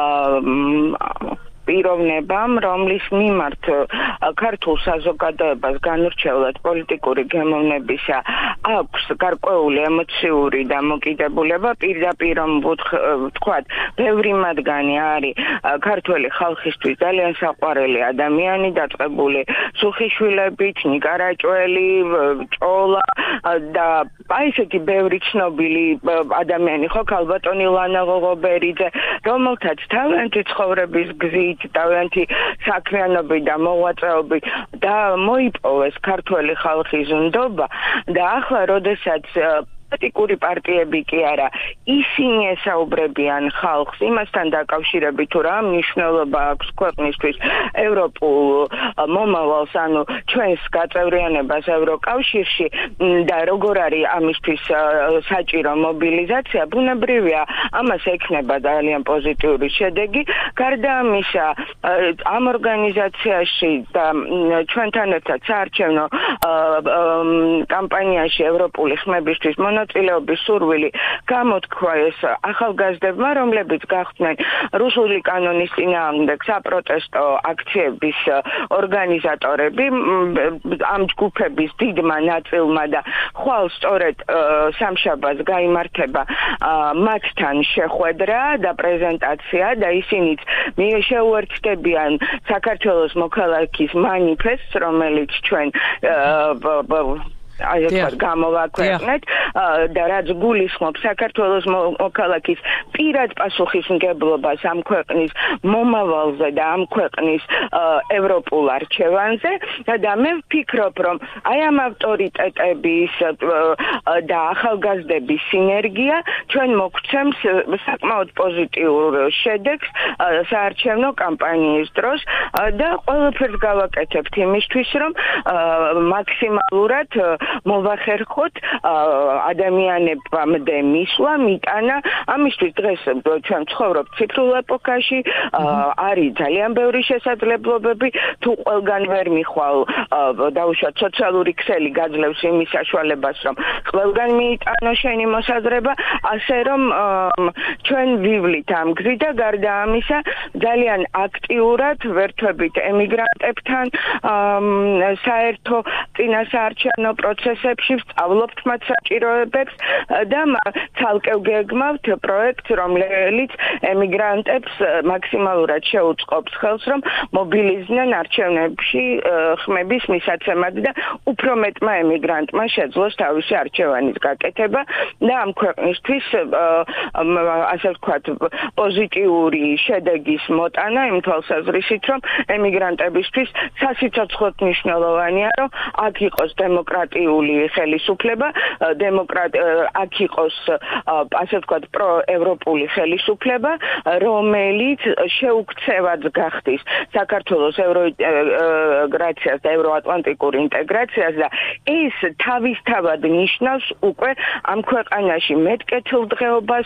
პიროვნებამ, რომლის მიმართ ქართულ საზოგადოებას განურჩევლად პოლიტიკური გემოვნებისა აქვს გარკვეული ემოციური დამოკიდებულება, პირდაპირ რომ ვთქვათ, ბევრი მათგანი არის ქართველი ხალხისთვის ძალიან საყვარელი ადამიანი, დაწყებული სუხიშვილებით, ნიკარაჭველი, ჭოლა და აი ესეთი ბევრი ცნობილი ადამიანი ხო, ქალბატონი ლანა ღოღობერიძე, რომელთაც თავიანთი ცხოვრების გზით თავიანთი საქმიანობით და მოღვაწეობით და მოიპოვეს ქართველი ხალხის ნდობა და ახლა როდესაც პოლიტიკური პარტიები კი არა, ისინი ესაუბრებიან ხალხს იმასთან დაკავშირებით, თუ რა მნიშვნელობა აქვს ქვეყნისთვის ევროპულ მომავალს, ანუ ჩვენს გაწევრიანებას ევროკავშირში და როგორ არის ამისთვის საჭირო მობილიზაცია, ბუნებრივია, ამას ექნება ძალიან პოზიტიური შედეგი. გარდა ამისა, ამ ორგანიზაციაში და ჩვენთან ერთად საარჩევნო კამპანიაში ევროპული ხმებისთვის მონაწილეობის სურვილი გამოთქვა ეს ახალგაზრდებმა, რომლებიც გახდნენ რუსული კანონის წინააღმდეგ საპროტესტო აქციების ორგანიზატორები, ამ ჯგუფების დიდმა ნაწილმა და ხვალ სწორედ სამშაბათს გაიმართება მათთან შეხვედრა და პრეზენტაცია და ისინიც შეუერთდებიან საქართველოს მოქალაქის მანიფესტს, რომელიც ჩვენ აი ეს გამოვაქვეყნეთ და რაც გულისხმობს საქართველოს მოქალაქის პირად პასუხისმგებლობას ამ ქვეყნის მომავალზე და ამ ქვეყნის ევროპულ არჩევანზე და მე ვფიქრობ, რომ აი ამ ავტორიტეტების და ახალგაზრდების სინერგია ჩვენ მოგცემს საკმაოდ პოზიტიურ შედეგს საარჩევნო კამპანიის დროს და ყველაფერს გავაკეთებთ იმისთვის, რომ მაქსიმალურად მოვახერხოთ ადამიანებამდე მისვლა, მიტანა. ამისთვის დღეს ჩვენ ცხოვრობთ ციფრულ ეპოქაში, არის ძალიან ბევრი შესაძლებლობები, თუ ყველგან ვერ მიხვალ დაუშვათ სოციალური ქსელი გაძლევს იმის საშუალებას, რომ ყველგან მიიტანო შენი მოსაზრება, ასე რომ ჩვენ ვივლით ამ გზით და გარდა ამისა ძალიან აქტიურად ვერთვებით ემიგრანტებთან საერთო წინასაარჩევნო პროცესებში, ვსწავლობთ მათ საჭიროებებს და ცალკე გეგმავთ პროექტს, რომელიც ემიგრანტებს მაქსიმალურად შეუწყობს ხელს, რომ მობილიზდნენ არჩევნებში ხმების მისაცემად და უფრო მეტმა ემიგრანტმა შეძლოს თავისი არჩევანის გაკეთება და ამ ქვეყნისთვის ასე ვთქვათ პოზიტიური შედეგის მოტანა იმ თვალსაზრისით, რომ ემიგრანტებისთვის სასიცოცხლოდ მნიშვნელოვანია, რომ აქ იყოს დემოკრატიული ხელისუფლება, დემოკრატ აქ იყოს ასე ვთქვათ პროევროპული ხელისუფლება, რომელიც შეუქცევად გახდის საქართველოს ევროინტეგრაციას და ევროატლანტიკურ ინტეგრაციას და ეს თავისთავად ნიშნავს უკვე ამ ქვეყანაში მეტკეთილდღეობას,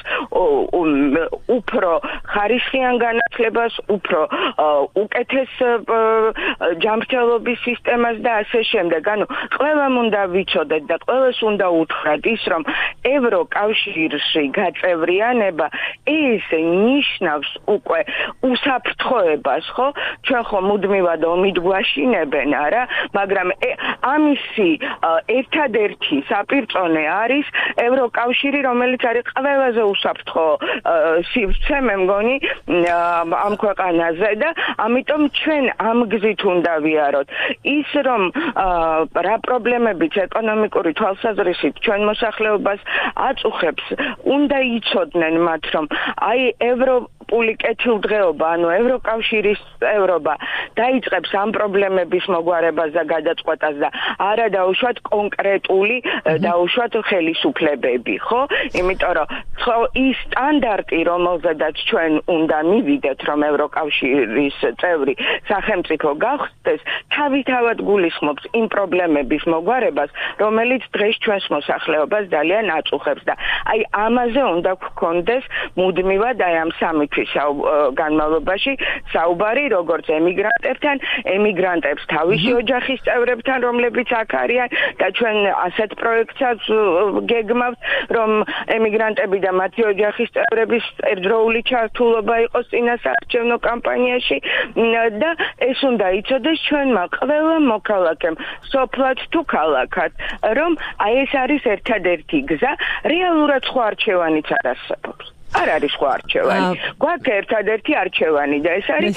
უფრო ხარისხიან განათლებას, უფრო უკეთეს ჯანმრთელობის სისტემას და ასე შემდეგ. ანუ ყველამ უნდა ვიცოდეთ და ყველას უნდა უთხრათ ის, რომ ევროკავშირში გაწევრიანება ეს ნიშნავს უკვე უსაფრთხოებას, ხო? ჩვენ ხო მუდმივად ომით გვაშინებენ, არა? მაგრამ ამისი ერთადერთი საპირწონე არის ევროკავშირი, რომელიც არის ყველაზე უსაფრთხო სივრცე, მე მგონი, ამ ქვეყანაზე და ამიტომ ჩვენ ამ გზით უნდა ვიაროთ. ის რომ რა პრობლემებიც ეკონომიკური თვალსაზრისით ჩვენ მოსახლეობას აწუხებს, უნდა იცოდნენ მათ, რომ აი ევრო ევროპული კეთილდღეობა, ანუ ევროკავშირის წევრობა დაიწყებს ამ პრობლემების მოგვარებას და გადაწყვეტას და არა დაუშვათ კონკრეტული დაუშვათ ხელისუფლებები, ხო? იმიტომ რომ ის სტანდარტი, რომელზედაც ჩვენ უნდა მივიდეთ, რომ ევროკავშირის წევრი სახელმწიფო გახდეს, თავი-თავად გულისხმობს იმ პრობლემების მოგვარებას, რომელიც დღეს ჩვენს მოსახლეობას ძალიან აწუხებს და აი ამაზე უნდა გქონდეს მუდმივად აი ამ სამი თვის განმავლობაში საუბარი, როგორც ემიგრანტებთან, ემიგრანტებს თავისი ოჯახის წევრებთან, რომლებიც აქ არიან და ჩვენ ასეთ პროექტსაც გეგმავთ, რომ ემიგრანტები და მათი ოჯახის წევრების ერთდროული ჩართულობა იყოს წინასაარჩევნო კამპანიაში და ეს უნდა იცოდეს ჩვენმა ყველა მოქალაქემ, სოფლად თუ ქალაქად, რომ აი ეს არის ერთადერთი გზა, რეალურად სხვა არჩევანიც არ არსებობს. არ არის სხვა არჩევანი. გვაქვს ერთადერთი არჩევანი და ეს არის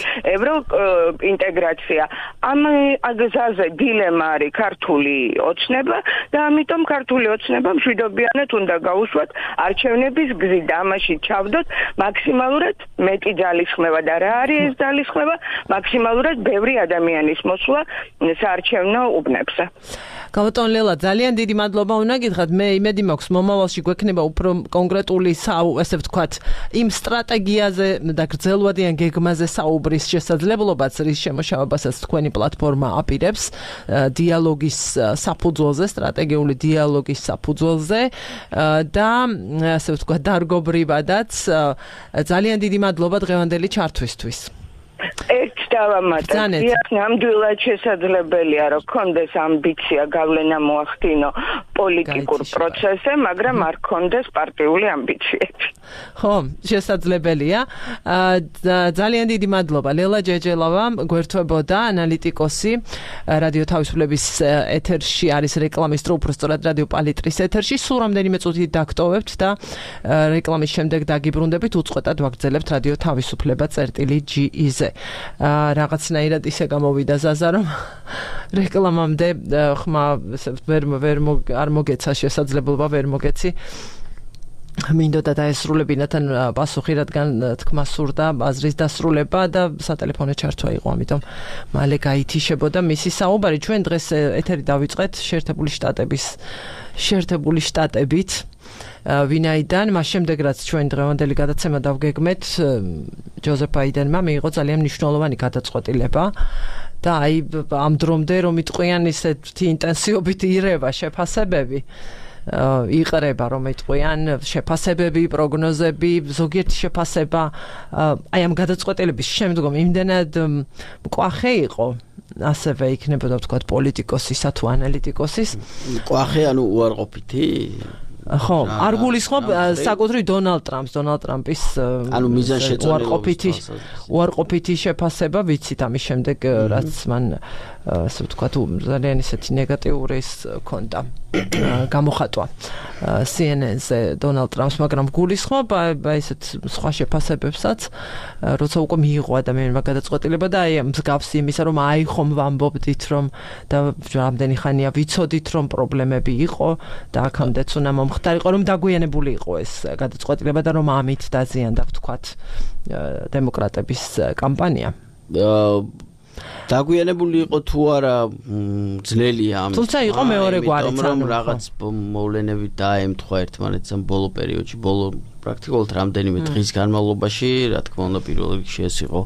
ევროინტეგრაცია. ამ გზაზე დილემა არის ქართული ოცნება და ამიტომ ქართული ოცნება მშვიდობიანად უნდა გაუშვათ არჩევნების გზით და ამაში ჩავდოთ მაქსიმალურად მეტი ძალისხმევა და რა არის ეს ძალისხმევა? მაქსიმალურად ბევრი ადამიანის მოსვლა საარჩევნო უბნებზე. გაბატონ ლელა, ძალიან დიდი მადლობა უნდა გითხრათ. მე იმედი მაქვს, მომავალში გვექნება უფრო კონკრეტული ესე ვთქვათ, იმ სტრატეგიაზე და გრძელვადიან გეგმაზე საუბრის შესაძლებლობაც, რის შემოშავებასაც თქვენი პლატფორმა აპირებს დიალოგის საფუძველზე, სტრატეგიული დიალოგის საფუძველზე და ასე ვთქვათ, დარგობრივადაც ძალიან დიდი მადლობა დღევანდელი ჩართვისთვის. ერთ დავამატებ, ნამდვილად შესაძლებელია, რომ კონდეს ამბიცია გავლენა მოახდინო პოლიტიკურ პროცესზე, მაგრამ არ კონდეს პარტიული ამბიციები. ხო, შესაძლებელია. ძალიან დიდი მადლობა. ლელა ჯეჯელავა გვერდთვებოდა, ანალიტიკოსი, რადიო თავისუფლების ეთერში არის რეკლამისტრო, უბრალოდ რადიო პალიტრის ეთერში. სულ რამდენიმე წუთი დაგტოვებთ და რეკლამის შემდეგ დაგიბრუნდებით, უწყვეტად ვაგრძელებთ რადიო თავისუფლება წერტილი ჯი ი-ზე. რაღაცნაირად ისე გამოვიდა ზაზა, რომ რეკლამამდე ხმა ვერ ვერ არ მოგეცა შესაძლებლობა, ვერ მოგეცი. მინდოდა დაესრულებინათ პასუხი, რადგან თქმა სურდა აზრის დასრულება და სატელეფონო ჩართვა იყო, ამიტომ მალე გაითიშებოდა მისი საუბარი. ჩვენ დღეს ეთერი დავიწყეთ შეერთებული შტატების შეერთებული შტატებით. ვინაიდან მას შემდეგ რაც ჩვენ დღევანდელი გადაცემა დავგეგმეთ, ჯოზეფ ბაიდენმა მიიღო ძალიან მნიშვნელოვანი გადაწყვეტილება და აი ამ დრომდე რომ იტყვიან ისეთი ინტენსივობით ირევა შეფასებები, იყრება რომ იტყვიან შეფასებები, პროგნოზები, ზოგიერთი შეფასება აი ამ გადაწყვეტილების შემდგომ იმდენად მკვახე იყო, ასევე იქნებოდა ვთქვათ პოლიტიკოსისა თუ ანალიტიკოსის. მკვახე ანუ უარყოფითი? ხო, არ გულისხმობ საკუთრივ დონალდ ტრამპს, დონალდ ტრამპის ანუ მიზანშეწონილობის უარყოფითი შეფასება, ვიცით ამის შემდეგ, რაც მან ასე ვთქვათ, ძალიან ისეთი ნეგატიური ჰქონდა გამოხატვა სი ენ ენ-ზე დონალდ ტრამპს, მაგრამ გულისხმობ აი ესეთ სხვა შეფასებებსაც, როცა უკვე მიიღო ადამიანმა გადაწყვეტილება და აი მსგავსი იმისა, რომ აი ხომ ვამბობდით, რომ და რამდენი ხანია ვიცოდით, რომ პრობლემები იყო და აქამდეც უნდა მომხდარიყო, რომ დაგვიანებული იყო ეს გადაწყვეტილება და რომ ამით დაზიანდა ვთქვათ დემოკრატების კამპანია. დაგვიანებული იყო თუ არა ძნელია ამის. თუმცა იყო მეორე გვარიც, რომ რაღაც მოვლენები დაემთხვა ერთმანეთს ამ ბოლო პერიოდში, ბოლო პრაქტიკულად რამდენიმე დღის განმავლობაში, რა თქმა უნდა, პირველ რიგში ეს იყო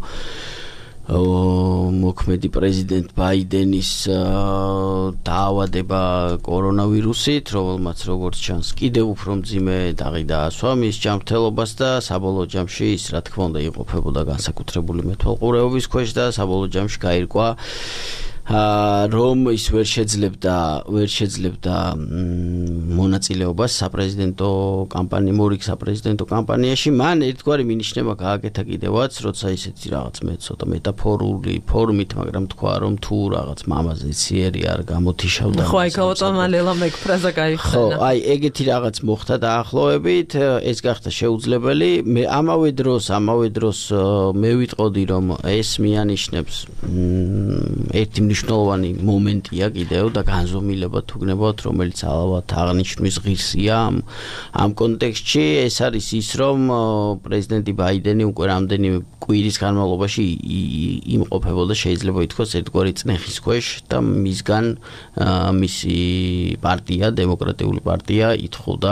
მოქმედი პრეზიდენტ ბაიდენის დაავადება კორონავირუსით, რომელმაც როგორც ჩანს კიდევ უფრო მძიმე დაღი დაასვა მის ჯანმრთელობას და საბოლოო ჯამში ის რა თქმა უნდა იმყოფებოდა განსაკუთრებული მეთვალყურეობის ქვეშ და საბოლოო ჯამში გაირკვა რომ ის ვერ შეძლებდა ვერ შეძლებდა მონაწილეობას საპრეზიდენტო კამპანია მორიგ საპრეზიდენტო კამპანიაში. მან ერთგვარი მინიშნება გააკეთა კიდევაც, როცა ისეთი რაღაც მე ცოტა მეტაფორული ფორმით, მაგრამ თქვა რომ თუ რაღაც მამაზე ციერი არ გამოთიშავდა. ხო, აი გავატომა ლელა მე ფრაზა გაიხსნა. ხო, აი ეგეთი რაღაც მოხდა დაახლოებით, ეს გახდა შეუძლებელი. მე ამავე დროს, ამავე დროს მე ვიტყოდი რომ ეს მიანიშნებს ერთი მნიშვნელოვანი მომენტია კიდევ და განზომილება თუ გნებავთ, რომელიც ალბათ აღნიშნვის ღირსია ამ ამ კონტექსტში. ეს არის ის, რომ პრეზიდენტი ბაიდენი უკვე რამდენიმე კვირის განმავლობაში იმყოფებოდა, შეიძლება ითქვას, ერთგვარი წნეხის ქვეშ და მისგან მისი პარტია, დემოკრატიული პარტია ითხოვდა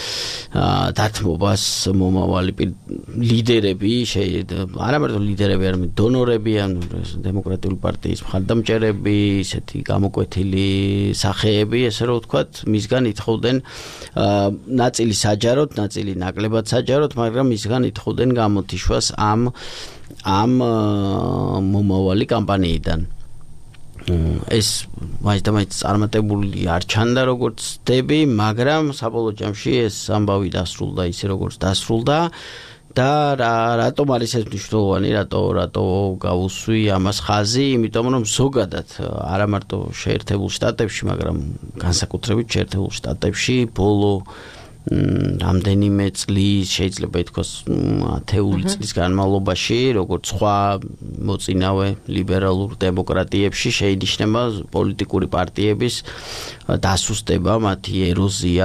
დათმობას მომავალი ლიდერები, არა მარტო ლიდერები, არამედ დონორები, ან დემოკრატიული პარტიის მხარდამჭერები, ისეთი გამოკვეთილი სახეები, ესე რომ ვთქვათ, მისგან ითხოვდნენ ნაწილი საჯაროდ, ნაწილი ნაკლებად საჯაროდ, მაგრამ მისგან ითხოვდნენ გამოთიშვას ამ ამ მომავალი კამპანიიდან. ეს მაინც და მაინც წარმატებული არ ჩანდა როგორც ხდები, მაგრამ საბოლოო ჯამში ეს ამბავი დასრულდა ისე როგორც დასრულდა და რატომ არის ეს მნიშვნელოვანი, რატო რატო გავუსვი ამას ხაზი, იმიტომ რომ ზოგადად არა მარტო შეერთებულ შტატებში, მაგრამ განსაკუთრებით შეერთებულ შტატებში ბოლო რამდენიმე წლის, შეიძლება ითქვას ათეული წლის განმავლობაში, როგორც სხვა მოწინავე ლიბერალურ დემოკრატიებში შეინიშნება პოლიტიკური პარტიების დასუსტება, მათი ეროზია,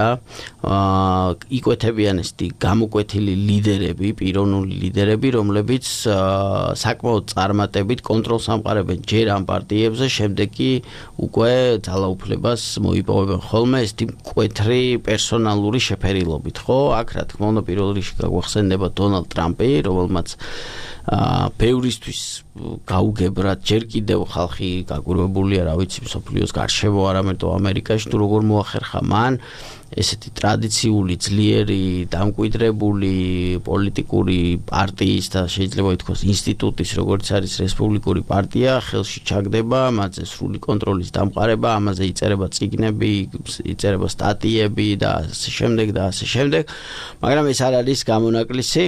იკვეთებიან ესეთი გამოკვეთილი ლიდერები, პიროვნული ლიდერები, რომლებიც საკმაოდ წარმატებით კონტროლს ამყარებენ ჯერ ამ პარტიებზე, შემდეგ კი უკვე ძალაუფლებას მოიპოვებენ ხოლმე ესეთი მკვეთრი პერსონალური შეფერილობით, ხო? აქ რა თქმა უნდა პირველ რიგში გაგვახსენდება დონალდ ტრამპი, რომელმაც ბევრისთვის გაუგებრად ჯერ კიდევ ხალხი გაგვირვებულია, რა ვიცი, მსოფლიოს გარშემო, არამედ ამერიკაში თუ როგორ მოახერხა მან ესეთი ტრადიციული, ძლიერი, დამკვიდრებული პოლიტიკური პარტიის და შეიძლება ითქვას ინსტიტუტის, როგორც არის რესპუბლიკური პარტია, ხელში ჩაგდება, მათზე სრული კონტროლის დამყარება, ამაზე იწერება წიგნები, იწერება სტატიები და ასე შემდეგ და ასე შემდეგ, მაგრამ ეს არ არის გამონაკლისი.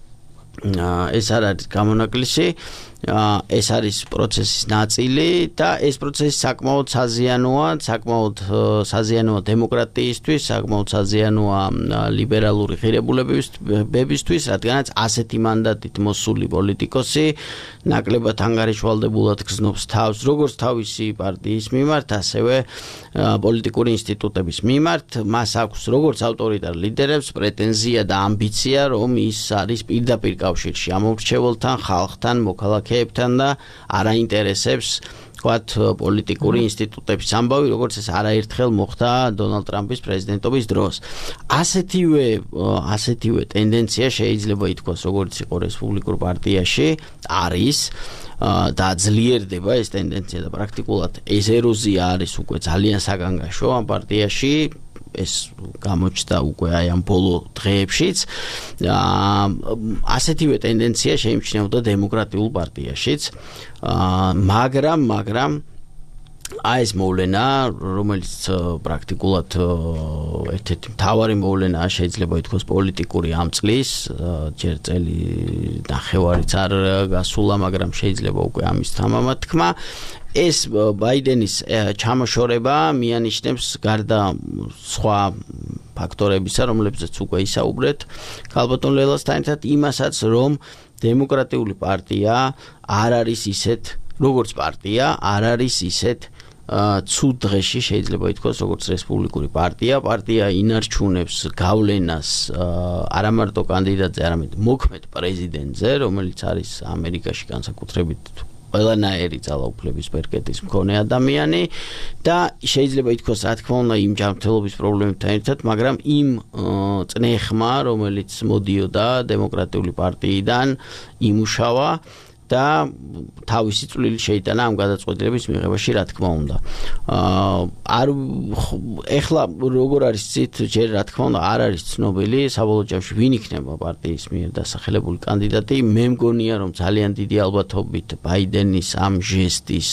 ეს არ არის გამონაკლისი, ეს არის პროცესის ნაწილი და ეს პროცესი საკმაოდ საზიანოა, საკმაოდ საზიანოა დემოკრატიისთვის, საკმაოდ საზიანოა ლიბერალური ღირებულებებისთვის, რადგანაც ასეთი მანდატით მოსული პოლიტიკოსი ნაკლებად ანგარიშვალდებულად გზნობს თავს, როგორც თავისი პარტიის მიმართ, ასევე პოლიტიკური ინსტიტუტების მიმართ, მას აქვს როგორც ავტორიტარ ლიდერებს პრეტენზია და ამბიცია, რომ ის არის პირდაპირ კავშირში ამომრჩეველთან, ხალხთან, მოქალაქეებთან და არაინტერესებს ვთქვათ პოლიტიკური ინსტიტუტების ამბავი, როგორც ეს არაერთხელ მოხდა დონალდ ტრამპის პრეზიდენტობის დროს. ასეთივე ასეთივე ტენდენცია შეიძლება ითქვას, როგორც იყო რესპუბლიკურ პარტიაში, არის და ძლიერდება ეს ტენდენცია და პრაქტიკულად ეს ეროზია არის უკვე ძალიან საგანგაშო ამ პარტიაში. ეს გამოჩნდა უკვე აი ამ ბოლო დღეებშიც. ასეთივე ტენდენცია შეიმჩნეოდა დემოკრატიულ პარტიაშიც. მაგრამ, მაგრამ აი ეს მოვლენა, რომელიც პრაქტიკულად ერთ-ერთი მთავარი მოვლენაა, შეიძლება ითქვას პოლიტიკური ამ წლის, ჯერ წელი ნახევარიც არ გასულა, მაგრამ შეიძლება უკვე ამის თამამად თქმა. ეს ბაიდენის ჩამოშორება მიანიშნებს გარდა სხვა ფაქტორებისა, რომლებზეც უკვე ისაუბრეთ ქალბატონ ლელასთან ერთად, იმასაც, რომ დემოკრატიული პარტია არ არის ისეთ, როგორც პარტია, არ არის ისეთ ცუდ დღეში შეიძლება ითქვას, როგორც რესპუბლიკური პარტია. პარტია ინარჩუნებს გავლენას არა მარტო კანდიდატზე, არამედ მოქმედ პრეზიდენტზე, რომელიც არის ამერიკაში განსაკუთრებით ყველანაირი ძალაუფლების პერკეტის მქონე ადამიანი და შეიძლება ითქვას, რა თქმა უნდა, იმ ჯანმრთელობის პრობლემებთან ერთად, მაგრამ იმ წნეხმა, რომელიც მოდიოდა დემოკრატიული პარტიიდან, იმუშავა და თავისი წვლილი შეიტანა ამ გადაწყვეტილების მიღებაში, რა თქმა უნდა. არ ეხლა როგორ არის ცით, ჯერ რა თქმა უნდა არ არის ცნობილი, საბოლოო ჯამში ვინ იქნება პარტიის მიერ დასახელებული კანდიდატი. მე მგონია, რომ ძალიან დიდი ალბათობით ბაიდენის ამ ჟესტის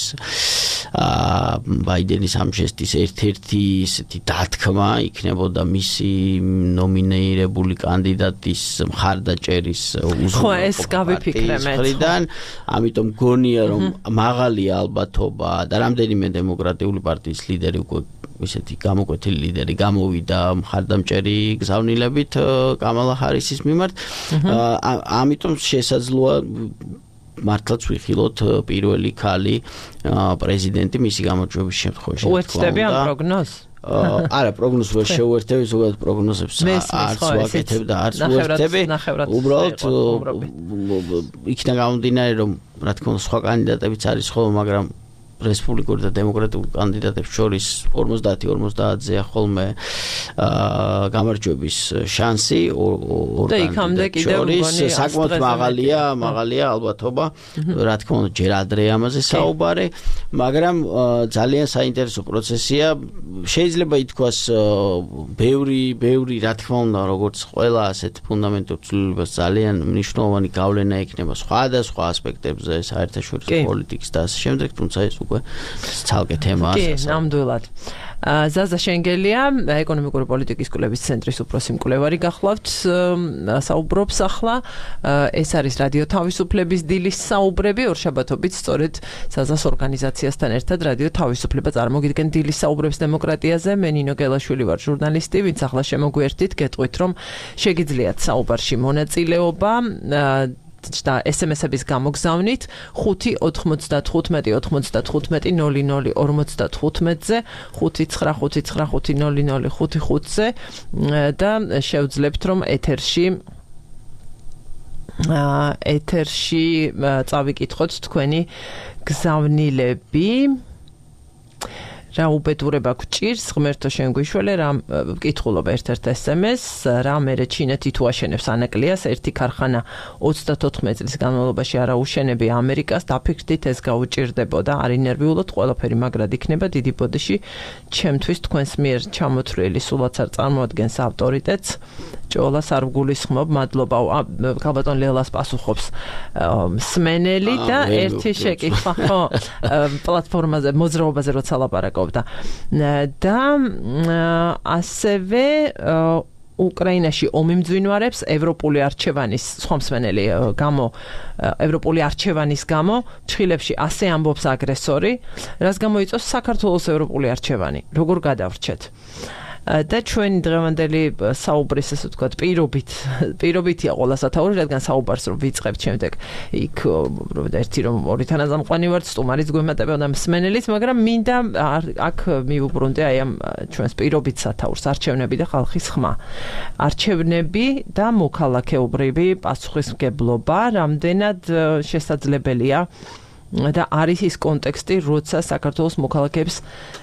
ბაიდენის ამ ჟესტის ერთ-ერთი ისეთი დათქმა იქნებოდა მისი ნომინირებული კანდიდატის მხარდაჭერის უზრუნველყოფიდან. ამიტომ გონია, რომ მაღალია ალბათობა და რამდენიმე დემოკრატიული პარტიის ლიდერი უკვე ისეთი გამოკვეთილი ლიდერი გამოვიდა მხარდამჭერი გზავნილებით კამალა ჰარისის მიმართ. ამიტომ შესაძლოა მართლაც ვიხილოთ პირველი ქალი პრეზიდენტი მისი გამარჯვების შემთხვევაში. უერთდები ამ პროგნოზს? არა, პროგნოზს ვერ შევერთები, ზოგადად პროგნოზებს არც ვაკეთებ და არც ვერთები. უბრალოდ იქიდან გამომდინარე, რომ რა თქმა უნდა სხვა კანდიდატებიც არის ხოლმე, მაგრამ რესპუბლიკური და დემოკრატიული კანდიდატებს შორის ორმოცდაათი ორმოცდაათზე ხოლმე გამარჯვების შანსი ორ კანდიდატს შორის საკმაოდ მაღალია, მაღალია ალბათობა. რა თქმა უნდა, ჯერ ადრე ამაზე საუბარი, მაგრამ ძალიან საინტერესო პროცესია. შეიძლება ითქვას ბევრი, ბევრი, რა თქმა უნდა, როგორც ყველა ასეთ ფუნდამენტურ ცვლილებას ძალიან მნიშვნელოვანი გავლენა ექნება სხვადასხვა ასპექტებზე, საერთაშორისო პოლიტიკის და ასე შემდეგ, თუმცა ეს უკვე ცალკე თემაა. კი, ნამდვილად. ზაზა შენგელია, ეკონომიკური პოლიტიკის კვლევის ცენტრის უფროსი მკვლევარი გახლავთ, საუბრობს ახლა. ეს არის რადიო თავისუფლების დილის საუბრები, ორშაბათობით სწორედ ზაზას ორგანიზაციასთან ერთად რადიო თავისუფლება წარმოგიდგენ დილის საუბრებს დემოკრატიაზე. მე ნინო გელაშვილი ვარ, ჟურნალისტი, ვინც ახლა შემოგვიერთდით, გეტყვით, რომ შეგიძლიათ საუბარში მონაწილეობა და ესემესების გამოგზავნით ხუთი ოთხმოცდათხუთმეტი ოთხმოცდათხუთმეტი ნული ნული ორმოცდათხუთმეტზე ხუთი ცხრა ხუთი ცხრა ხუთი ნული ნული ხუთი ხუთზე და შევძლებთ რომ ეთერში ეთერში წავიკითხოთ თქვენი გზავნილები. რა უბედურება გჭირს ღმერთო შენ გვიშველე რა ვკითხულობ ერთ-ერთ ესემეს რა მერე ჩინეთი თუ აშენებს ანაკლიას ერთი ქარხანა ოცდათოთხმეტი წლის განმავლობაში არა უშენები ამერიკას დაფიქრდით ეს გაუჭირდებოდა არ ინერვიულოთ ყველაფერი მაგრად იქნება დიდი ბოდიში ჩემთვის თქვენს მიერ ჩამოთვლილი სულაც არ წარმოადგენს ავტორიტეტს ჭოლას არ ვგულისხმობ მადლობა ქალბატონ ლელას პასუხობს მსმენელი და ერთი შეკითხვა ხო პლატფორმაზე მოძრაობაზე როცა ლაპარაკობდა და ასევე უკრაინაში ომი მძვინვარებს ევროპული არჩევანის სხვა მსმენელი გამო ევროპული არჩევანის გამო ჩხილებში ასე ამბობს აგრესორი რას გამოიწვევს საქართველოს ევროპული არჩევანი როგორ გადავრჩეთ და ჩვენი დღევანდელი საუბრის ესე ვთქვათ პირობით პირობითია ყველა სათაური რადგან საუბარს რომ ვიწყებთ შემდეგ იქ ერთი რომ ორი თანაზამყვანი ვართ სტუმარიც გვემატებოდა მსმენელიც მაგრამ მინდა აქ მიუბრუნდე აი ამ ჩვენს პირობით სათაურს არჩევნები და ხალხის ხმა არჩევნები და მოქალაქეობრივი პასუხისმგებლობა რამდენად შესაძლებელია და არის ის კონტექსტი როცა საქართველოს მოქალაქეებს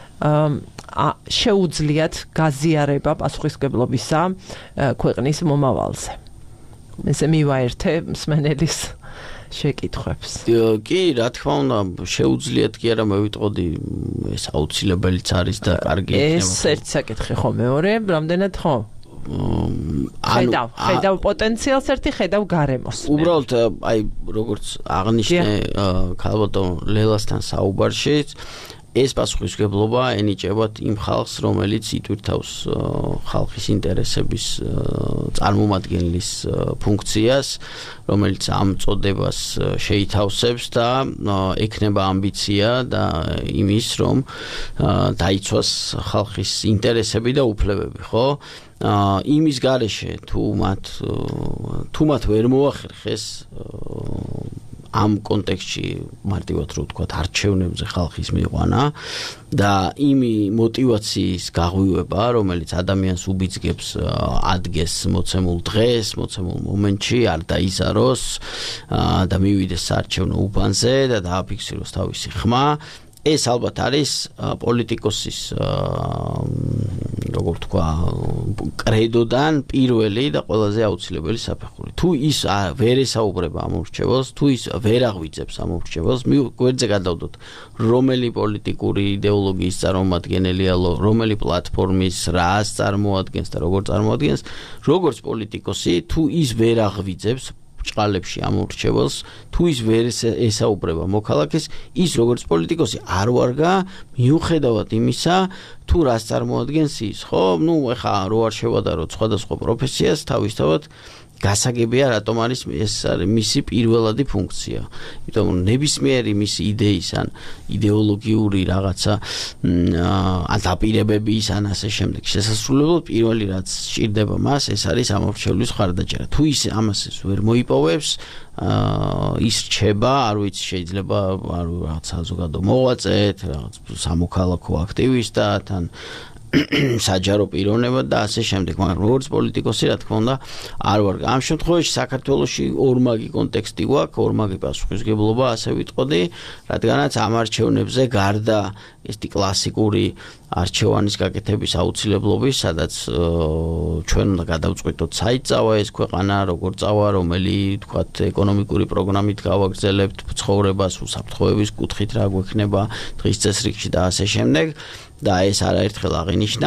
შეუძლიათ გაზიარება პასუხისმგებლობისა ქვეყნის მომავალზე. ესე მივაერთე მსმენელის შეკითხვებს. კი, რა თქმა უნდა, შეუძლიათ კი არა, მე ვიტყოდი ეს აუცილებელიც არის და კარგი იქნება. ეს ერთი საკითხი ხო, მეორე, რამდენად ხო? ხედავ, ხედავ პოტენციალს ერთი ხედავ გარემოს. უბრალოდ აი როგორც აღნიშნე ქალბატონ ლელასთან საუბარში ეს პასუხისმგებლობა ენიჭებათ იმ ხალხს, რომელიც იტვირთავს ხალხის ინტერესების წარმომადგენლის ფუნქციას, რომელიც ამ წოდებას შეითავსებს და ექნება ამბიცია და იმის, რომ დაიცვას ხალხის ინტერესები და უფლებები, ხო? იმის გარეშე თუ მათ თუ მათ ვერ მოახერხეს ამ კონტექსტში მარტივად რო ვთქვათ არჩევნებზე ხალხის მიყვანა და იმი мотиваციის გაღვივება რომელიც ადამიანს უბიძგებს ადგეს მოცემულ დღეს მოცემულ მომენტში არ დაიზაროს და მივიდეს საარჩევნო უბანზე და დააფიქსიროს თავისი ხმა ეს ალბათ არის პოლიტიკოსის როგორ ვთქვა კრედოდან პირველი და ყველაზე აუცილებელი საფეხური. თუ ის ვერ ესაუბრება ამ ურჩეველს, თუ ის ვერ აღვიძებს ამ ურჩეველს, გვერდზე გადავდოთ რომელი პოლიტიკური იდეოლოგიის წარმომადგენელია, რომელი პლატფორმის რას წარმოადგენს და როგორ წარმოადგენს, როგორც პოლიტიკოსი, თუ ის ვერ აღვიძებს ჭყალებში ამ ურჩეველს, თუ ის ვერ ესაუბრება მოქალაქეს, ის როგორც პოლიტიკოსი არ ვარგა, მიუხედავად იმისა, თუ რას წარმოადგენს ის, ხო? ნუ ეხა რო არ შევადაროთ სხვადასხვა პროფესიას, თავისთავად გასაგებია რატომ არის ეს არის მისი პირველადი ფუნქცია. იმიტომ რომ ნებისმიერი მისი იდეის ან იდეოლოგიური რაღაცა ან დაპირებების ან ასე შემდეგ შესასრულებლად პირველი რაც სჭირდება მას ეს არის ამორჩევლის ხარდაჭერა. თუ ის ამას ვერ მოიპოვებს ის რჩება, არ ვიცი, შეიძლება არ რაღაც საზოგადო მოღვაწედ, რაღაც სამოქალაქო აქტივისტად ან საჯარო პიროვნება და ასე შემდეგ, მაგრამ როგორც პოლიტიკოსი, რა თქმა უნდა, არ ვარ. ამ შემთხვევაში საქართველოში ორმაგი კონტექსტი გვაქვს, ორმაგი პასუხისმგებლობა, ასე ვიტყოდი, რადგანაც ამ არჩევნებზე გარდა ესეთი კლასიკური არჩევანის გაკეთების აუცილებლობის, სადაც ჩვენ უნდა გადავწყვიტოთ, საით წავა ეს ქვეყანა, როგორ წავა, რომელი, თქვათ, ეკონომიკური პროგრამით გავაგრძელებთ ცხოვრებას, უსაფრთხოების კუთხით რა გვექნება დღის წესრიგში და ასე შემდეგ. და ეს არაერთხელ აღინიშნა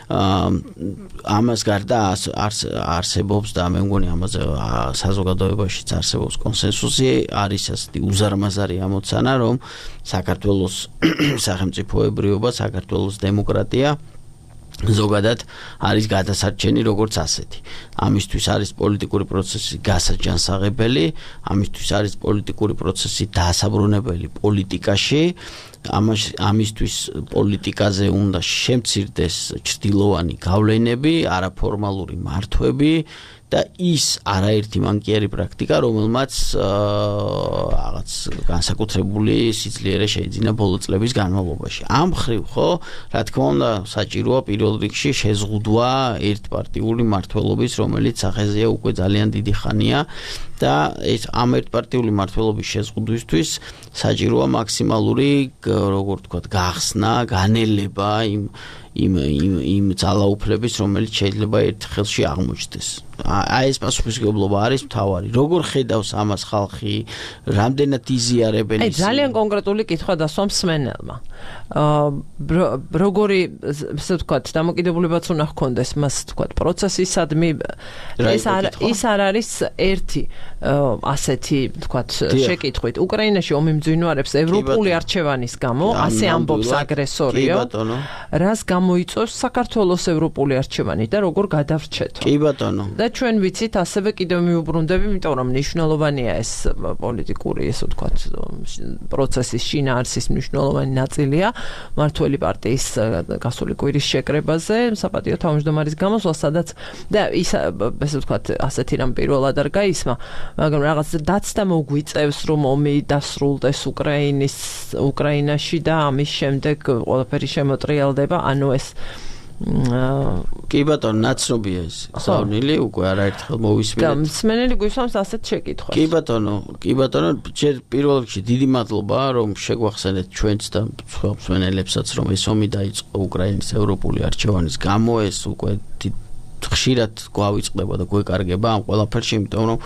ამას გარდა არსებობს და მე მგონი ამაზე საზოგადოებაშიც არსებობს კონსენსუსი არის ასეთი უზარმაზარი ამოცანა რომ საქართველოს სახელმწიფოებრიობა საქართველოს დემოკრატია ზოგადად არის გადასარჩენი როგორც ასეთი. ამისთვის არის პოლიტიკური პროცესი გასაჯანსაღებელი, ამისთვის არის პოლიტიკური პროცესი დაასაბრუნებელი პოლიტიკაში, ამისთვის პოლიტიკაზე უნდა შემცირდეს ჭრდილოვანი გავლენები, არაფორმალური მართვები და ის არაერთი მანკიერი პრაქტიკა, რომელმაც რაღაც განსაკუთრებული სიძლიერე შეიძინა ბოლო წლების განმავლობაში. ამ მხრივ, ხო, რა თქმა უნდა, საჭიროა პირველ რიგში შეზღუდვა ერთპარტიული მმართველობის, რომელიც სახეზეა უკვე ძალიან დიდი ხანია და ეს ამ ერთპარტიული მმართველობის შეზღუდვისთვის საჭიროა მაქსიმალური, როგორ ვთქვათ, გახსნა, განელება იმ იმ იმ იმ ძალაუფლების, რომელიც შეიძლება ერთ ხელში აღმოჩნდეს. აი ეს პასუხისმგებლობა არის მთავარი. როგორ ხედავს ამას ხალხი, რამდენად იზიარებენ ის? აი ძალიან კონკრეტული კითხვა დასვა მსმენელმა. აა როგორი, ასე ვთქვათ, დამოკიდებულებაც უნდა ჰქონდეს მას, ვთქვათ, პროცესისადმი ეს არ ის არ არის ერთი ასეთი, ვთქვათ, შეკითხვით. უკრაინაში ომი მძვინვარებს ევროპული არჩევანის გამო, ასე ამბობს აგრესორიო. რას გამოიწვევს საქართველოს ევროპული არჩევანი და როგორ გადავრჩეთო? კი ბატონო. და ჩვენ ვიცით ასევე კიდევ მიუბრუნდები, იმიტომ რომ მნიშვნელოვანია ეს პოლიტიკური, ესე ვთქვათ, პროცესის შინაარსის მნიშვნელოვანი ნაწილია მმართველი პარტიის გასული კვირის შეკრებაზე, საპატიო თავმჯდომარის გამოსვლა, სადაც და ის, ესე ვთქვათ, ასეთი რამ პირველად არ გაისმა, მაგრამ რაღაც დაცდა მოგვიწევს, რომ ომი დასრულდეს უკრაინის უკრაინაში და ამის შემდეგ ყველაფერი შემოტრიალდება, ანუ ეს კი ბატონო, ნაცნობია ეს. ზავნილი უკვე არაერთხელ მოვისმინეთ. და მსმენელი გვისვამს ასეთ შეკითხვას. კი ბატონო, კი ბატონო, ჯერ პირველ რიგში დიდი მადლობა, რომ შეგვახსენეთ ჩვენც და სხვა მსმენელებსაც, რომ ეს ომი დაიწყო უკრაინის ევროპული არჩევანის გამო, ეს უკვე ხშირად გვავიწყდება და გვეკარგება ამ ყველაფერში, იმიტომ რომ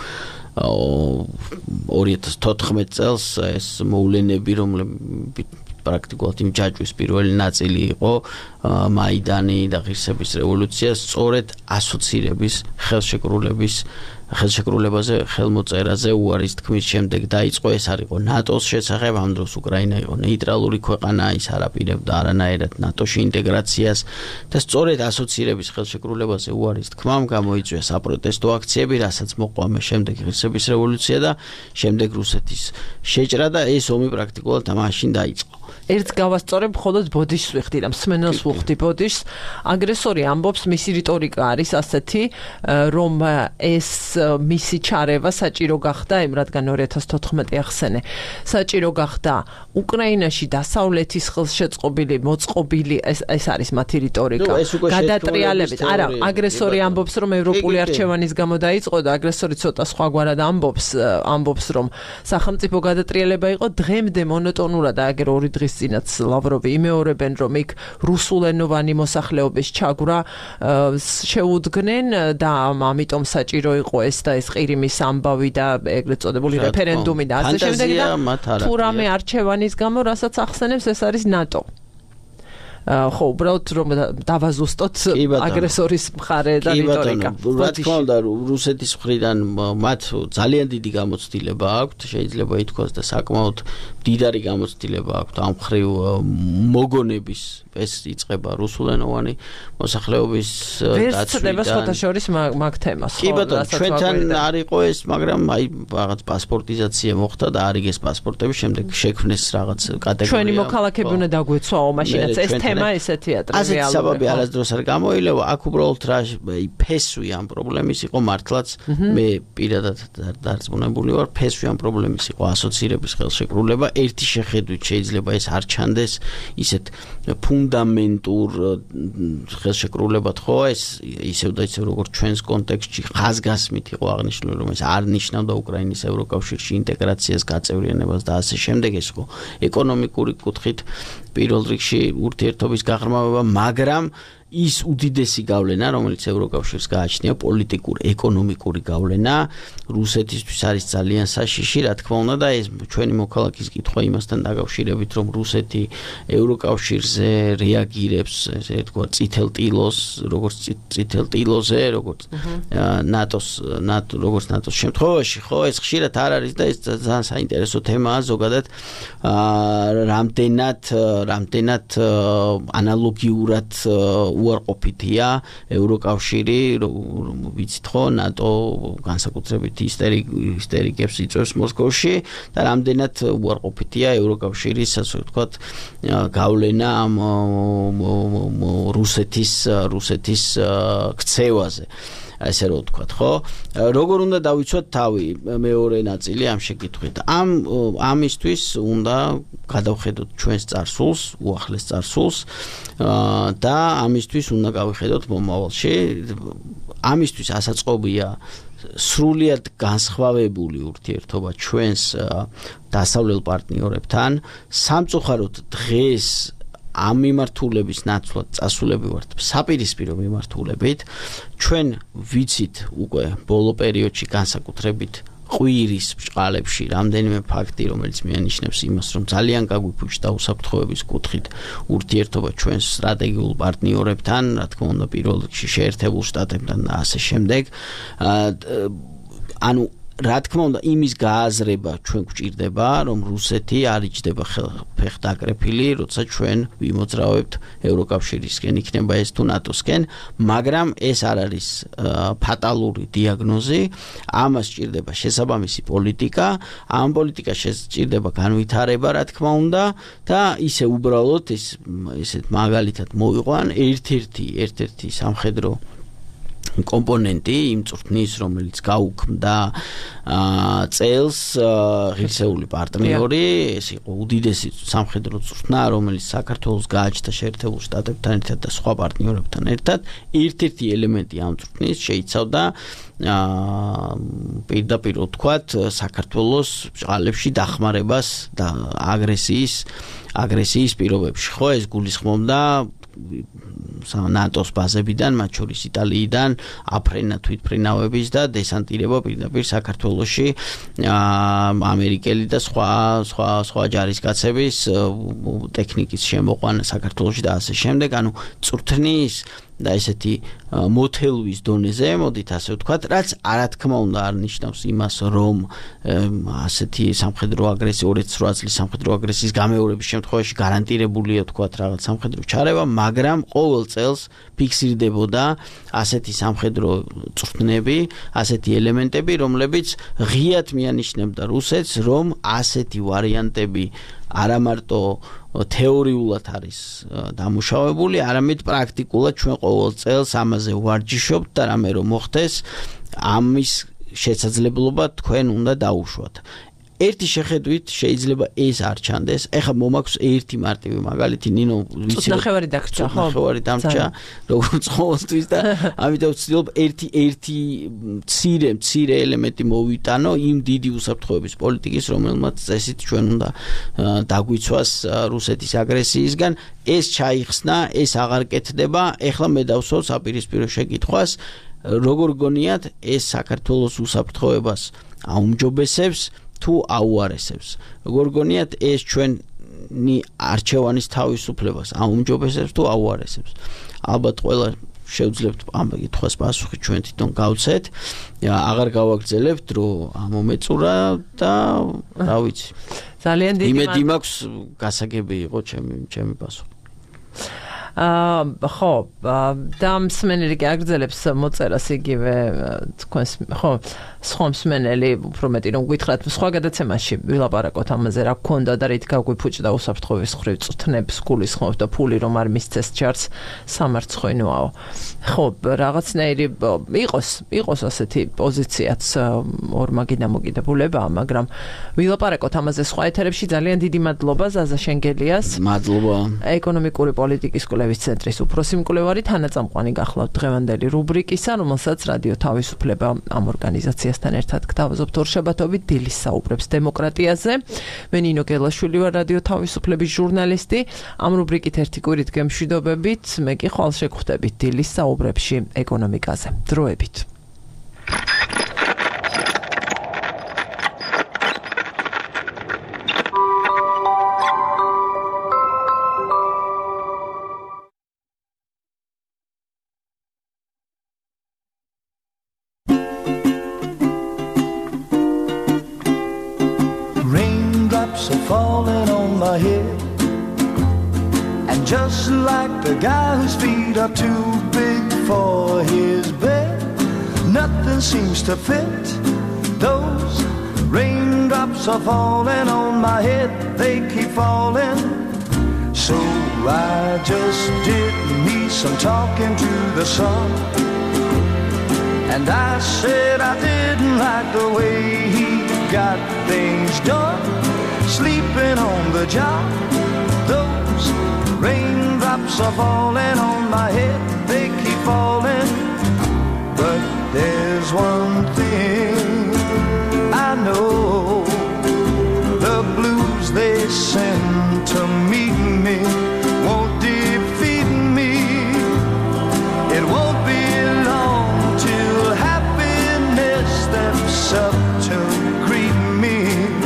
ორი ათას თოთხმეტ წელს ეს მოვლენები, რომლებიც პრაქტიკულად იმ ჯაჭვის პირველი ნაწილი იყო მაიდანი და ღირსების რევოლუცია, სწორედ ასოცირების, ხელშეკრულების, ხელშეკრულებაზე, ხელმოწერაზე უარის თქმის შემდეგ დაიწყო. ეს არ იყო ნატოს შესახებ, ამ დროს უკრაინა იყო ნეიტრალური ქვეყანა, ის არ აპირებდა არანაირად ნატოში ინტეგრაციას და სწორედ ასოცირების ხელშეკრულებაზე უარის თქმამ გამოიწვია საპროტესტო აქციები, რასაც მოყვა მე შემდეგ ღირსების რევოლუცია და შემდეგ რუსეთის შეჭრა და ეს ომი პრაქტიკულად მაშინ დაიწყო. ერთს გავასწორებ, მხოლოდ ბოდიშს ვიხდი და მსმენელს ვუხდი ბოდიშს. აგრესორი ამბობს, მისი რიტორიკა არის ასეთი, რომ ეს მისი ჩარევა საჭირო გახდა, იმ რადგან ორი ათას თოთხმეტი ახსენე, საჭირო გახდა უკრაინაში დასავლეთის ხელშეწყობილი, მოწყობილი, ეს ეს არის მათი რიტორიკა. გადატრიალებით. არა, აგრესორი ამბობს, რომ ევროპული არჩევანის გამო დაიწყო და აგრესორი ცოტა სხვაგვარად ამბობს, ამბობს, რომ სახელმწიფო გადატრიალება იყო დღემდე მონოტონურად და აგერ ორი დღის წინაც ლავროვი იმეორებენ, რომ იქ რუსულენოვანი მოსახლეობის ჩაგვრა შეუდგნენ და ამიტომ საჭირო იყო ეს და ეს ყირიმის ამბავი და ეგრეთ წოდებული რეფერენდუმი და ასე შემდეგ და თუ რამე არჩევანის გამო, რასაც ახსენებს, ეს არის ნატო. ხო, უბრალოდ რომ დავაზუსტოთ აგრესორის მხარე და რიტორიკა. რა თქმა უნდა, რუსეთის მხრიდან მათ ძალიან დიდი გამოცდილება აქვთ, შეიძლება ითქვას და საკმაოდ დიდარი გამოცდილება აქვთ ამ მხრივ მოგონების ეს იწყება რუსულენოვანი მოსახლეობის დაცვიდან. ვერც შორის მაგ თემას. კი ბატონო, ჩვენთან არ იყო ეს, მაგრამ აი რაღაც პასპორტიზაცია მოხდა და არიგეს პასპორტები, შემდეგ შექმნეს რაღაც კატეგორია. ჩვენი მოქალაქეები უნდა დაგვეცვაო მაშინაც ეს თემა ესეთია ტრიალურია. ასეთი საბაბი არასდროს არ გამოილევა, აქ უბრალოდ რა ფესვი ამ პრობლემის იყო მართლაც მე პირადად დარწმუნებული ვარ, ფესვი ამ პრობლემის იყო ასოცირების ხელშეკრულება, ერთი შეხედვით შეიძლება ეს არ ჩანდეს ისეთ ფუნდამენტურ ხელშეკრულებად ხო ეს ისევ და ისევ როგორც ჩვენს კონტექსტში ხაზგასმით იყო აღნიშნული რომ ეს არ ნიშნავდა უკრაინის ევროკავშირში ინტეგრაციას, გაწევრიანებას და ასე შემდეგ ეს ხო ეკონომიკური კუთხით პირველ რიგში ურთიერთობის გაღრმავება, მაგრამ ის უდიდესი გავლენა, რომელიც ევროკავშირს გააჩნია, პოლიტიკურ-ეკონომიკური გავლენა, რუსეთისთვის არის ძალიან საშიში, რა თქმა უნდა და ეს ჩვენი მოქალაქის კითხვა იმასთან დაკავშირებით, რომ რუსეთი ევროკავშირზე რეაგირებს, ესე თქვა, წითელ ტილოს, როგორც წითელ ტილოზე, როგორც ნატოს, ნატო, როგორც ნატოს შემთხვევაში, ხო, ეს ხშირად არ არის და ეს ძალიან საინტერესო თემაა ზოგადად, რამდენად, რამდენად ანალოგიურად უარყოფითია ევროკავშირი, ვიცით ხო, ნატო განსაკუთრებით ისტერიკებს იწვევს მოსკოვში და რამდენად უარყოფითია ევროკავშირის, ასე ვთქვათ, გავლენა ამ რუსეთის რუსეთის ქცევაზე. ასე რომ ვთქვათ, ხო? როგორ უნდა დავიცვათ თავი მეორე ნაწილი ამ შეკითხვით. ამ ამისთვის უნდა გადავხედოთ ჩვენს წარსულს, უახლეს წარსულს და ამისთვის უნდა გავიხედოთ მომავალში. ამისთვის ასაწყობია სრულიად განსხვავებული ურთიერთობა ჩვენს დასავლელ პარტნიორებთან. სამწუხაროდ დღეს ამ მიმართულების ნაცვლად წასულები ვართ საპირისპირო მიმართულებით. ჩვენ ვიცით უკვე ბოლო პერიოდში განსაკუთრებით ყვირის ბჭყალებში რამდენიმე ფაქტი, რომელიც მიანიშნებს იმას, რომ ძალიან გაგვიფუჭდა უსაფრთხოების კუთხით ურთიერთობა ჩვენს სტრატეგიულ პარტნიორებთან, რა თქმა უნდა, პირველ რიგში შეერთებულ შტატებთან და ასე შემდეგ. ანუ რა თქმა უნდა, იმის გააზრება ჩვენ გვჭირდება, რომ რუსეთი არ იჯდება ფეხდაკრეფილი, როცა ჩვენ ვიმოძრავებთ ევროკავშირისკენ, იქნება ეს თუ ნატოსკენ, მაგრამ ეს არ არის ფატალური დიაგნოზი, ამას სჭირდება შესაბამისი პოლიტიკა, ამ პოლიტიკას სჭირდება განვითარება, რა თქმა უნდა, და ისე უბრალოდ ეს ესეთ მაგალითად მოვიყვან ერთ-ერთი ერთ-ერთი სამხედრო კომპონენტი იმ წვრთნის, რომელიც გაუქმდა წელს ღირსეული პარტნიორი, ეს იყო უდიდესი სამხედრო წვრთნა, რომელიც საქართველოს გააჩნდა შეერთებულ შტატებთან ერთად და სხვა პარტნიორებთან ერთად. ერთ-ერთი ელემენტი ამ წვრთნის შეიცავდა პირდაპირ ვთქვათ, საქართველოს ბჭყალებში დახმარებას და აგრესიის აგრესიის პირობებში. ხო, ეს გულისხმობდა ნატოს ბაზებიდან, მათ შორის იტალიიდან, აფრენა თვითმფრინავების და დესანტირება პირდაპირ საქართველოში ამერიკელი და სხვა სხვა სხვა ჯარისკაცების ტექნიკის შემოყვანა საქართველოში და ასე შემდეგ. ანუ წვრთნის და ესეთი მოთელვის დონეზე, მოდით ასე ვთქვათ, რაც არა თქმა უნდა არ ნიშნავს იმას, რომ ასეთი სამხედრო აგრესია, ორი ოცდაოთხ წლის სამხედრო აგრესიის გამეორების შემთხვევაში გარანტირებულია ვთქვათ რაღაც სამხედრო ჩარევა, მაგრამ ყოველ წელს ფიქსირდებოდა ასეთი სამხედრო წვრთნები, ასეთი ელემენტები, რომლებიც ღიად მიანიშნებდა რუსეთს, რომ ასეთი ვარიანტები არა მარტო თეორიულად არის დამუშავებული, არამედ პრაქტიკულად ჩვენ ყოველ წელს ამაზე ვარჯიშობთ და რამე რომ მოხდეს, ამის შესაძლებლობა თქვენ უნდა დაუშვათ. ერთი შეხედვით შეიძლება ეს არ ჩანდეს. ეხლა მომაქვს ერთი მარტივი მაგალითი, ნინო, ვიცი, ნახევარი დაგჭა, ხო? ნახევარი დამჭა, როგორც ყოველთვის და ამიტომ ვცდილობ ერთი ერთი მცირე მცირე ელემენტი მოვიტანო იმ დიდი უსაფრთხოების პოლიტიკის, რომელმაც წესით ჩვენ უნდა დაგვიცვას რუსეთის აგრესიისგან. ეს ჩაიხსნა, ეს აღარ კეთდება. ეხლა მე დავსვავ საპირისპირო შეკითხვას, როგორ გონიათ ეს საქართველოს უსაფრთხოებას აუმჯობესებს თუ აუარესებს. როგორ გონიათ ეს ჩვენ ადამიანი არჩევანის თავისუფლებას აუმჯობესებს თუ აუარესებს. ალბათ ყველა შევძლებთ ამ კითხვას პასუხი ჩვენ თვითონ გავცეთ. აღარ გავაგრძელებთ, რომ ამომეწურა და რა ვიცი. ძალიან დიდი იმედი მაქვს გასაგები იყო ჩემი ჩემი პასუხი. აა ხო, და მსმენელი კი აგრძელებს მოწერას იგივე თქვენს ხო, სხვა მსმენელი უფრო მეტი რომ გითხრათ სხვა გადაცემაში ვილაპარაკოთ ამაზე რა გქონდა და რით გაგვიფუჭდა უსაფრთხოების ხრივ წთნებს გულისხმობ და ფული რომ არ მისცეს ჩარს სამარცხვინოაო. ხო, რაღაცნაირი იყოს, იყოს ასეთი პოზიციაც ორმა გიდამოკიდებულებაა, მაგრამ ვილაპარაკოთ ამაზე სხვა ეთერებში. ძალიან დიდი მადლობა ზაზა შენგელიას. მადლობა. ეკონომიკური პოლიტიკის კვლევის ცენტრის უფროსი მკვლევარი თანაწამყვანი გახლავთ დღევანდელი რუბრიკისა, რომელსაც რადიო თავისუფლება ამ ორგანიზაციასთან ერთად გთავაზობთ ორშაბათობით დილის საუბრებს დემოკრატიაზე. მე ნინო გელაშვილი ვარ, რადიო თავისუფლების ჟურნალისტი. ამ რუბრიკით ერთი კვირით გემშვიდობებით, მე კი ხვალ შეგხვდებით დილის საუბრებში ეკონომიკაზე. დროებით. Falling on my head, and just like the guy whose feet are too big for his bed, nothing seems to fit. Those raindrops are falling on my head, they keep falling. So I just did me some talking to the sun, and I said I didn't like the way he got things done. Sleeping on the job, those raindrops are falling on my head, they keep falling. But there's one thing I know, the blues they send to meet me won't defeat me. It won't be long till happiness steps up to greet me.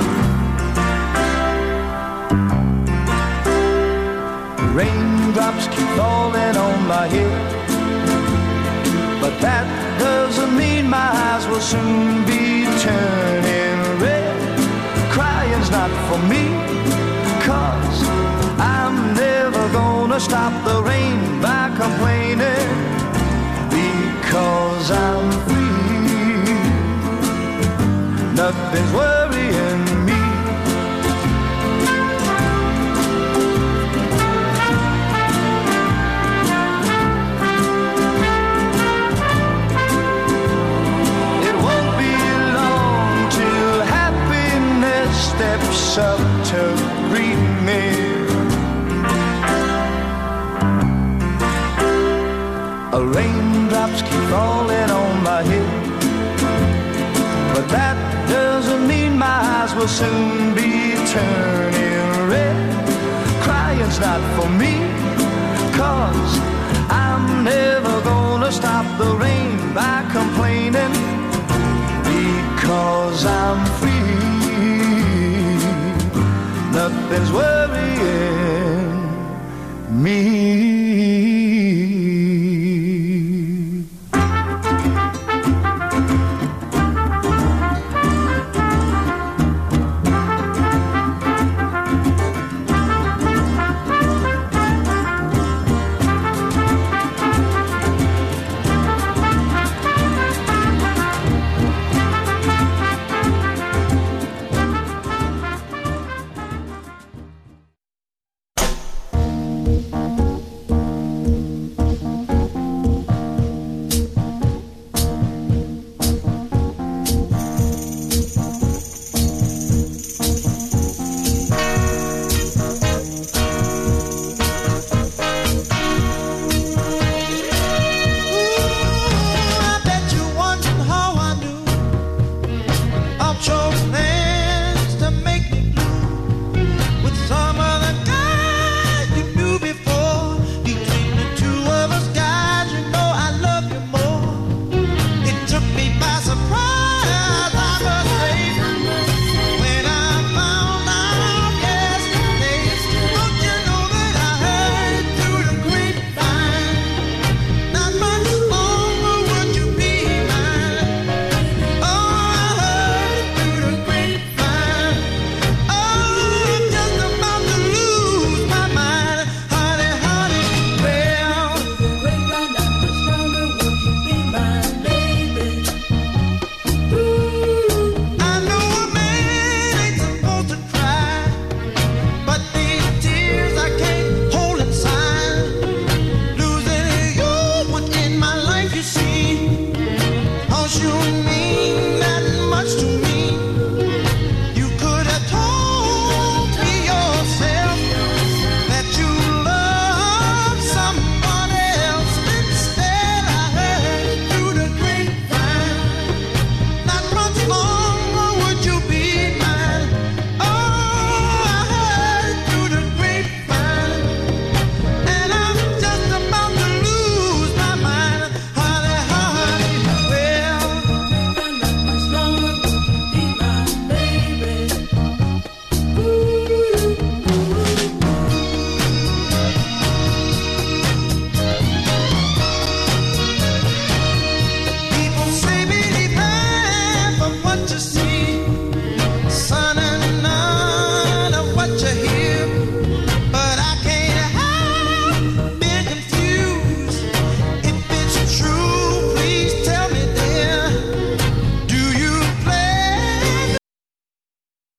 Raindrops keep falling on my head, but that doesn't mean my eyes will soon be turning red. Crying's not for me, 'cause I'm never gonna stop the rain by complaining, because I'm free. Nothing's worrying me. Steps up to greet me. A raindrops keep falling on my head, but that doesn't mean my eyes will soon be turning red. Crying's not for me, 'cause I'm never gonna stop the rain by complaining, because I'm free. Nothing's worrying me.